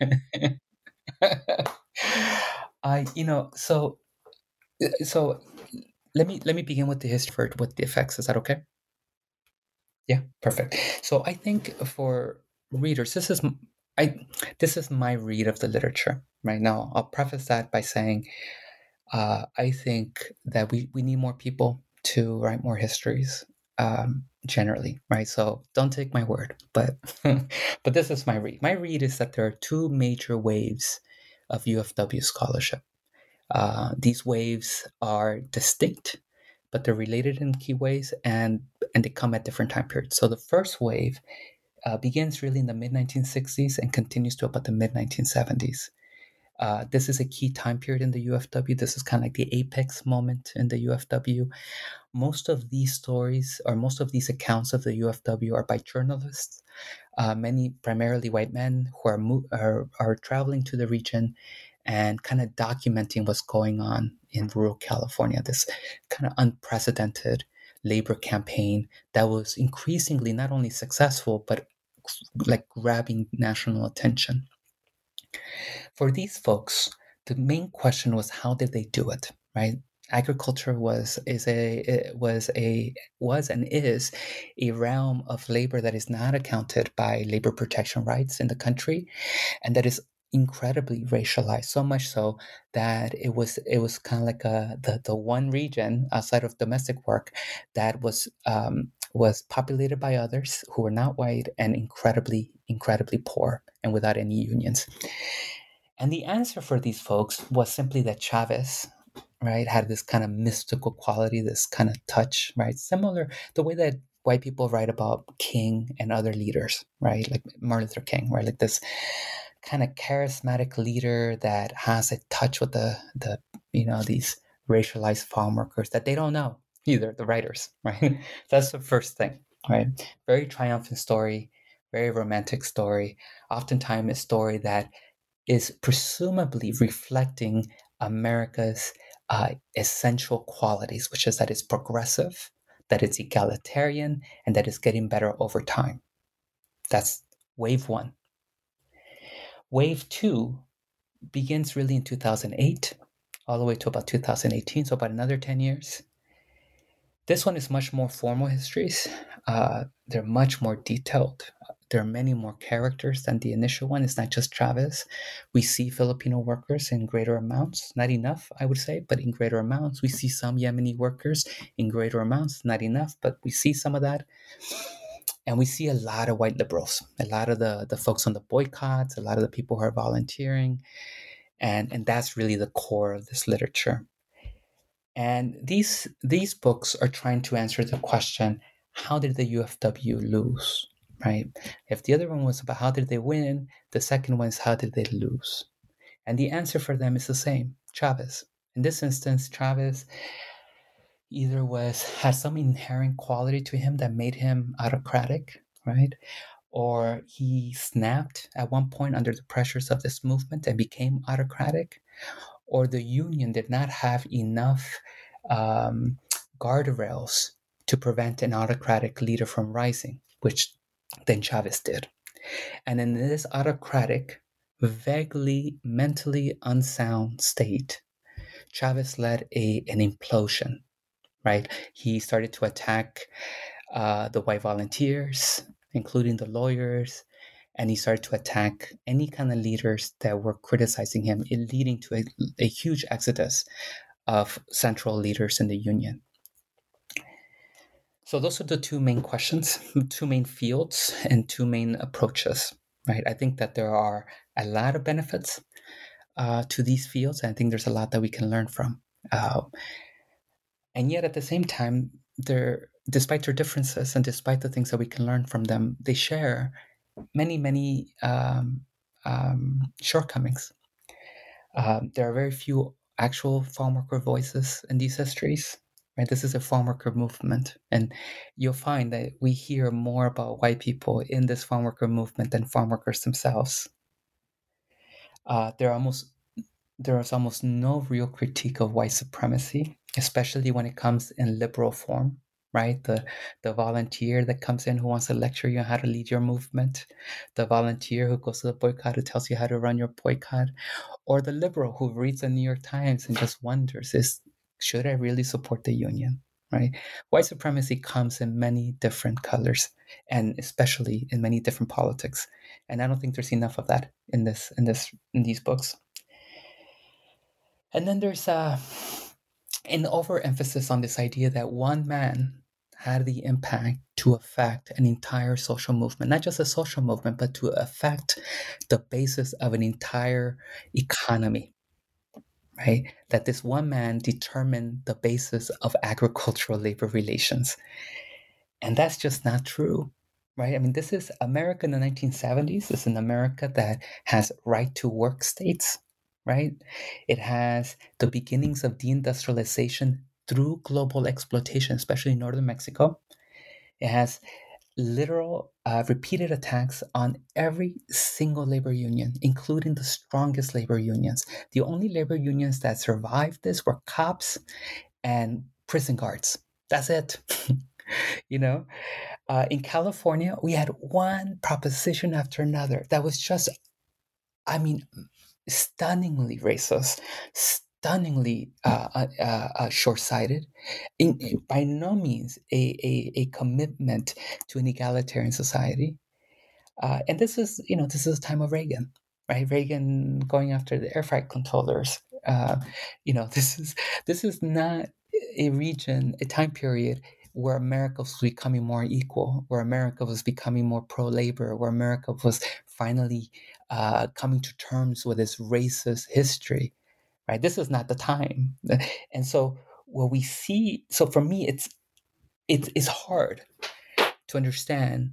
I you know so so let me let me begin with the history for with the effects. Is that okay? Yeah, perfect. So I think for readers, this is m- I this is my read of the literature right now. I'll preface that by saying uh, I think that we we need more people to write more histories. Um, generally, right? So don't take my word, but but this is my read. My read is that there are two major waves of U F W scholarship. Uh, these waves are distinct, but they're related in key ways, and and they come at different time periods. So the first wave uh, begins really in the mid nineteen sixties and continues to about the mid nineteen seventies. Uh, this is a key time period in the U F W. This is kind of like the apex moment in the U F W. Most of these stories, or most of these accounts of the U F W, are by journalists, uh, many primarily white men who are, mo- are are traveling to the region and kind of documenting what's going on in rural California. This kind of unprecedented labor campaign that was increasingly not only successful but like grabbing national attention. For these folks, the main question was how did they do it, right? Agriculture was is a was a was and is a realm of labor that is not accounted by labor protection rights in the country, and that is incredibly racialized, so much so that it was it was kind of like a, the the one region outside of domestic work that was um, was populated by others who were not white and incredibly incredibly poor and without any unions. And the answer for these folks was simply that Chavez, right, had this kind of mystical quality, this kind of touch, right, similar the way that white people write about King and other leaders, right, like Martin Luther King, right, like this kind of charismatic leader that has a touch with the the you know these racialized farm workers that they don't know either, the writers, right? That's the first thing, right? Very triumphant story, very romantic story, oftentimes a story that is presumably reflecting America's uh, essential qualities, which is that it's progressive, that it's egalitarian, and that it's getting better over time. That's wave one. Wave two begins really in two thousand eight, all the way to about two thousand eighteen, so about another ten years. This one is much more formal histories. Uh, they're much more detailed. There are many more characters than the initial one. It's not just Chavez. We see Filipino workers in greater amounts, not enough, I would say, but in greater amounts. We see some Yemeni workers in greater amounts, not enough, but we see some of that. And we see a lot of white liberals, a lot of the, the folks on the boycotts, a lot of the people who are volunteering. And, and that's really the core of this literature. And these, these books are trying to answer the question, how did the U F W lose, right? If the other one was about how did they win, the second one is how did they lose? And the answer for them is the same, Chavez. In this instance, Chavez either was had some inherent quality to him that made him autocratic, right? Or he snapped at one point under the pressures of this movement and became autocratic, or the union did not have enough um, guardrails to prevent an autocratic leader from rising, which then Chavez did. And in this autocratic, vaguely mentally unsound state, Chavez led a, an implosion, right? He started to attack uh, the white volunteers, including the lawyers, and he started to attack any kind of leaders that were criticizing him, leading to a, a huge exodus of central leaders in the union. So those are the two main questions, two main fields, and two main approaches, right? I think that there are a lot of benefits uh, to these fields, and I think there's a lot that we can learn from. Uh, and yet, at the same time, they're, despite their differences and despite the things that we can learn from them, they share many, many um, um, shortcomings. Um, there are very few actual farm worker voices in these histories. Right? This is a farm worker movement, and you'll find that we hear more about white people in this farm worker movement than farm workers themselves. Uh, there are almost there is almost no real critique of white supremacy, especially when it comes in liberal form. Right, the the volunteer that comes in who wants to lecture you on how to lead your movement, the volunteer who goes to the boycott who tells you how to run your boycott, or the liberal who reads the New York Times and just wonders, is should I really support the union? Right, white supremacy comes in many different colors, and especially in many different politics, and I don't think there's enough of that in this in this in these books. And then there's a. an overemphasis on this idea that one man had the impact to affect an entire social movement, not just a social movement, but to affect the basis of an entire economy, right? That this one man determined the basis of agricultural labor relations. And that's just not true, right? I mean, this is America in the nineteen seventies. This is an America that has right to work states, right? It has the beginnings of deindustrialization through global exploitation, especially in northern Mexico. It has literal, uh, repeated attacks on every single labor union, including the strongest labor unions. The only labor unions that survived this were cops and prison guards. That's it. You know, uh, in California, we had one proposition after another that was just, I mean, stunningly racist, stunningly uh, uh, uh, short-sighted, in, in, by no means a, a, a commitment to an egalitarian society. Uh, and this is, you know, this is the time of Reagan. right? Reagan going after the air freight controllers. Uh, you know, this is this is not a region, a time period where America was becoming more equal, where America was becoming more pro-labor, where America was finally uh, coming to terms with its racist history, right? This is not the time. And so what we see, so for me, it's it's, it's hard to understand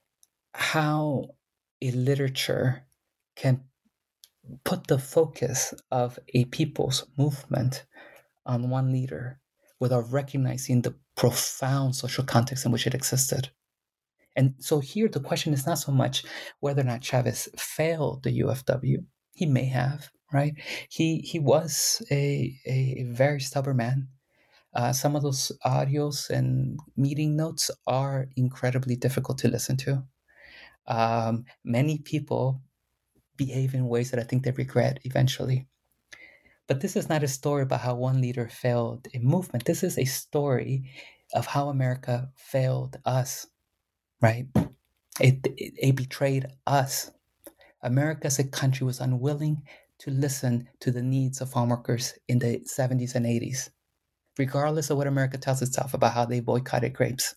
how a literature can put the focus of a people's movement on one leader without recognizing the profound social context in which it existed. And so here the question is not so much whether or not Chavez failed the U F W. He may have, right? He he was a, a very stubborn man. Uh, some of those audios and meeting notes are incredibly difficult to listen to. Um, many people behave in ways that I think they regret eventually. But this is not a story about how one leader failed a movement. This is a story of how America failed us, right? It, it, it betrayed us. America as a country was unwilling to listen to the needs of farm workers in the seventies and eighties, regardless of what America tells itself about how they boycotted grapes.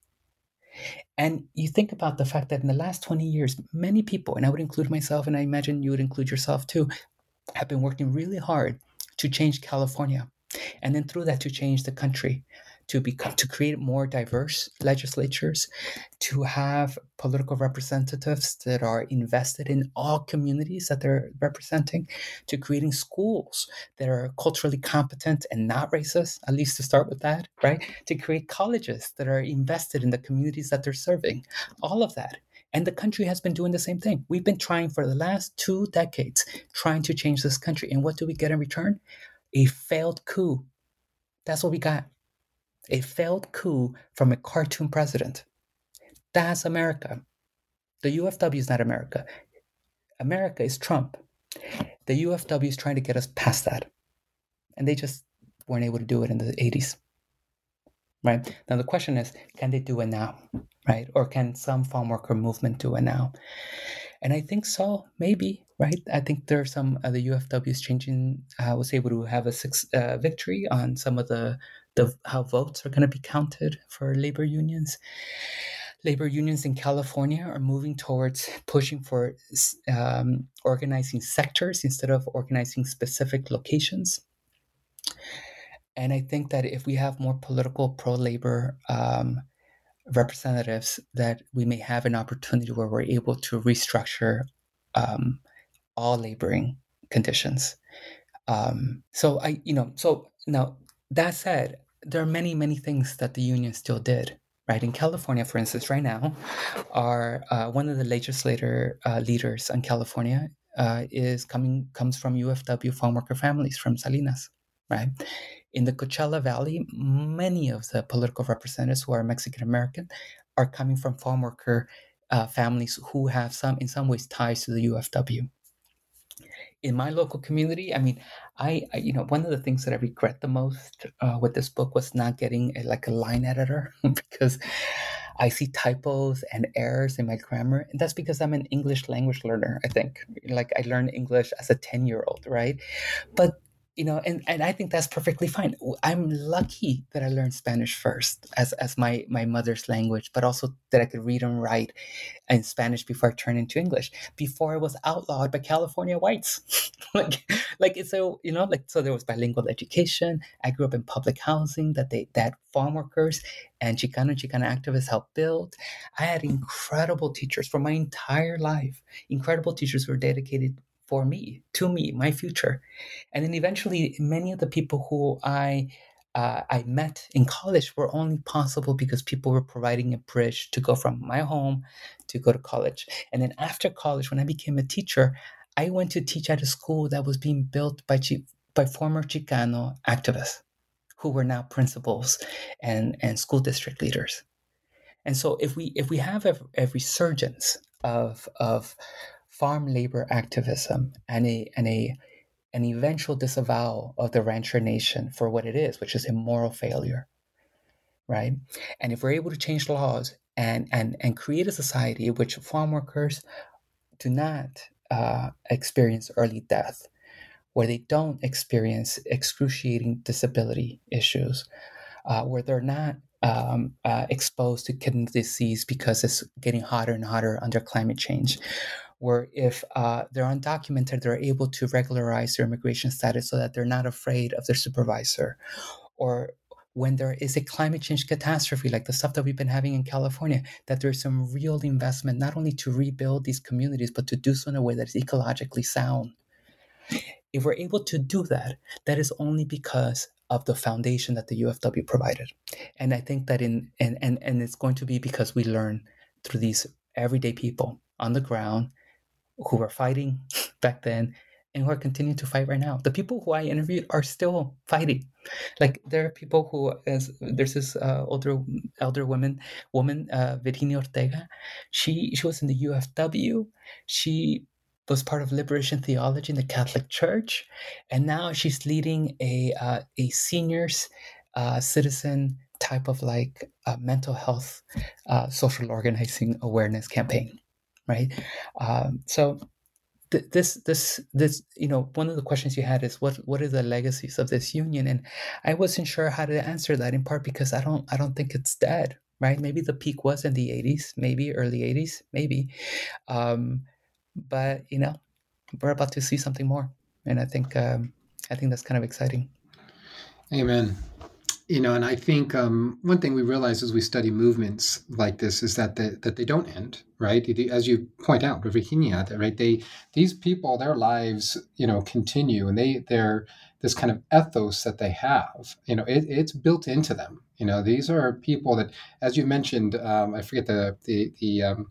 And you think about the fact that in the last twenty years, many people, and I would include myself, and I imagine you would include yourself too, have been working really hard to change California, and then through that to change the country, to become to create more diverse legislatures, to have political representatives that are invested in all communities that they're representing, to creating schools that are culturally competent and not racist, at least to start with that, right? To create colleges that are invested in the communities that they're serving, all of that. And the country has been doing the same thing. We've been trying for the last two decades, trying to change this country. And what do we get in return? A failed coup. That's what we got. A failed coup from a cartoon president. That's America. The U F W is not America. America is Trump. The U F W is trying to get us past that. And they just weren't able to do it in the eighties. Right? Now the question is, can they do it now? Right? Or can some farm worker movement do it now? And I think so, maybe, right? I think there are some of the U F Ws changing, uh, was able to have a six, uh, victory on some of the, the how votes are going to be counted for labor unions. Labor unions in California are moving towards pushing for um, organizing sectors instead of organizing specific locations. And I think that if we have more political pro-labor um, representatives, that we may have an opportunity where we're able to restructure um, all laboring conditions. Um, so I, you know, so now that said, there are many, many things that the union still did. Right, in California, for instance, right now, our uh, one of the legislator uh, leaders in California uh, is coming comes from U F W farm worker families from Salinas. Right, in the Coachella Valley, many of the political representatives who are Mexican American are coming from farm worker uh, families who have some, in some ways, ties to the U F W. In my local community, I mean, I, I you know, one of the things that I regret the most uh, with this book was not getting a, like a line editor because I see typos and errors in my grammar. And that's because I'm an English language learner, I think. Like I learned English as a ten-year-old, right? But you know, and, and I think that's perfectly fine. I'm lucky that I learned Spanish first as, as my, my mother's language, but also that I could read and write in Spanish before I turned into English, before I was outlawed by California whites. like, like it's so, you know, like, so there was bilingual education. I grew up in public housing that they, that farm workers and Chicano and Chicana activists helped build. I had incredible teachers for my entire life, incredible teachers who were dedicated for me, to me, my future. And then eventually, many of the people who I uh, I met in college were only possible because people were providing a bridge to go from my home to go to college. And then after college, when I became a teacher, I went to teach at a school that was being built by by former Chicano activists who were now principals and, and school district leaders. And so if we if we have a, a resurgence of of farm labor activism and a and a an eventual disavowal of the rancher nation for what it is, which is a moral failure, right? And if we're able to change laws and and and create a society in which farm workers do not uh, experience early death, where they don't experience excruciating disability issues, uh, where they're not um, uh, exposed to kidney disease because it's getting hotter and hotter under climate change, where if uh, they're undocumented, they're able to regularize their immigration status so that they're not afraid of their supervisor, or when there is a climate change catastrophe like the stuff that we've been having in California, that there's some real investment not only to rebuild these communities, but to do so in a way that is ecologically sound. If we're able to do that, that is only because of the foundation that the U F W provided. And I think that in and, and, and it's going to be because we learn through these everyday people on the ground who were fighting back then and who are continuing to fight right now. The people who I interviewed are still fighting. Like there are people who, as there's this uh, older elder woman, woman uh, Virginia Ortega. She she was in the U F W. She was part of liberation theology in the Catholic Church, and now she's leading a uh, a seniors uh, citizen type of like uh, mental health uh, social organizing awareness campaign, right? Um, so. This, this, this, you know, one of the questions you had is what, what are the legacies of this union? And I wasn't sure how to answer that, in part because I don't, I don't think it's dead, right? Maybe the peak was in the eighties, maybe early eighties, maybe. Um, but you know, we're about to see something more, and I think, um, I think that's kind of exciting. Amen. You know, and I think um, one thing we realize as we study movements like this is that they, that they don't end, right? As you point out, Virginia, right? They these people, their lives, you know, continue, and they they're this kind of ethos that they have. You know, it, it's built into them. You know, these are people that, as you mentioned, um, I forget the the the um,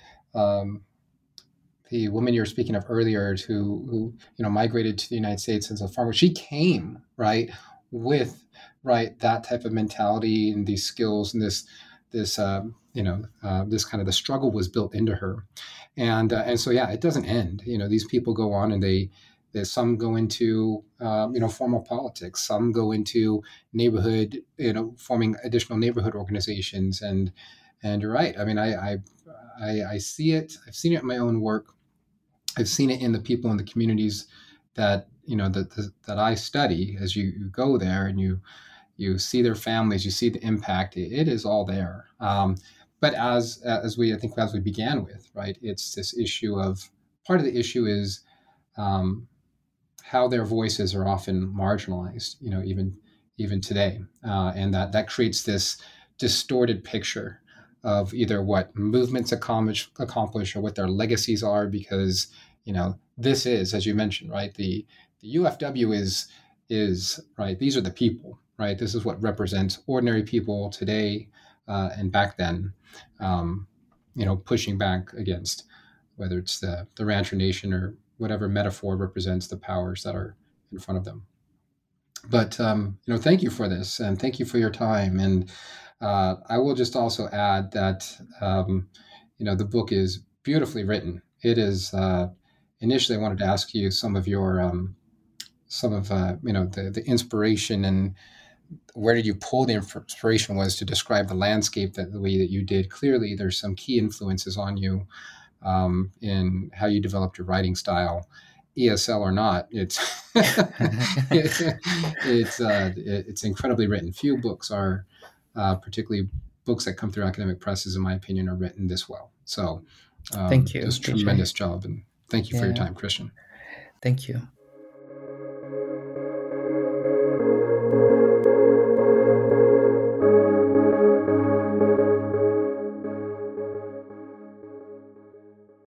um, the woman you were speaking of earlier, who who you know migrated to the United States as a farmer. She came right with right that type of mentality and these skills and this this um, you know uh, this kind of the struggle was built into her, and uh, and so yeah, it doesn't end. You know, these people go on and they. There's some go into um, you know formal politics, some go into neighborhood, you know, forming additional neighborhood organizations, and and you're right. I mean, I I I, I see it. I've seen it in my own work. I've seen it in the people in the communities that you know that that, that I study. As you, you go there and you you see their families, you see the impact. It, it is all there. Um, but as as we I think as we began with, right, it's this issue of part of the issue is um, how their voices are often marginalized. You know, even even today, uh, and that that creates this distorted picture of either what movements accomplish, accomplish or what their legacies are, because you know this is, as you mentioned, right, the the U F W is is right. These are the people, right? This is what represents ordinary people today uh, and back then. Um, you know, pushing back against whether it's the the rancher nation or whatever metaphor represents the powers that are in front of them. But um, you know, thank you for this, and thank you for your time. And uh, I will just also add that um, you know the book is beautifully written. It is. Uh, initially, I wanted to ask you some of your um, some of uh, you know the the inspiration, and where did you pull the inspiration was to describe the landscape that the way that you did. Clearly, there's some key influences on you um, in how you developed your writing style. E S L or not, it's it's uh, it's incredibly written. Few books are, uh, particularly books that come through academic presses, in my opinion, are written this well. So, um, thank you. Just tremendous job, and thank you yeah. for your time, Christian. Thank you.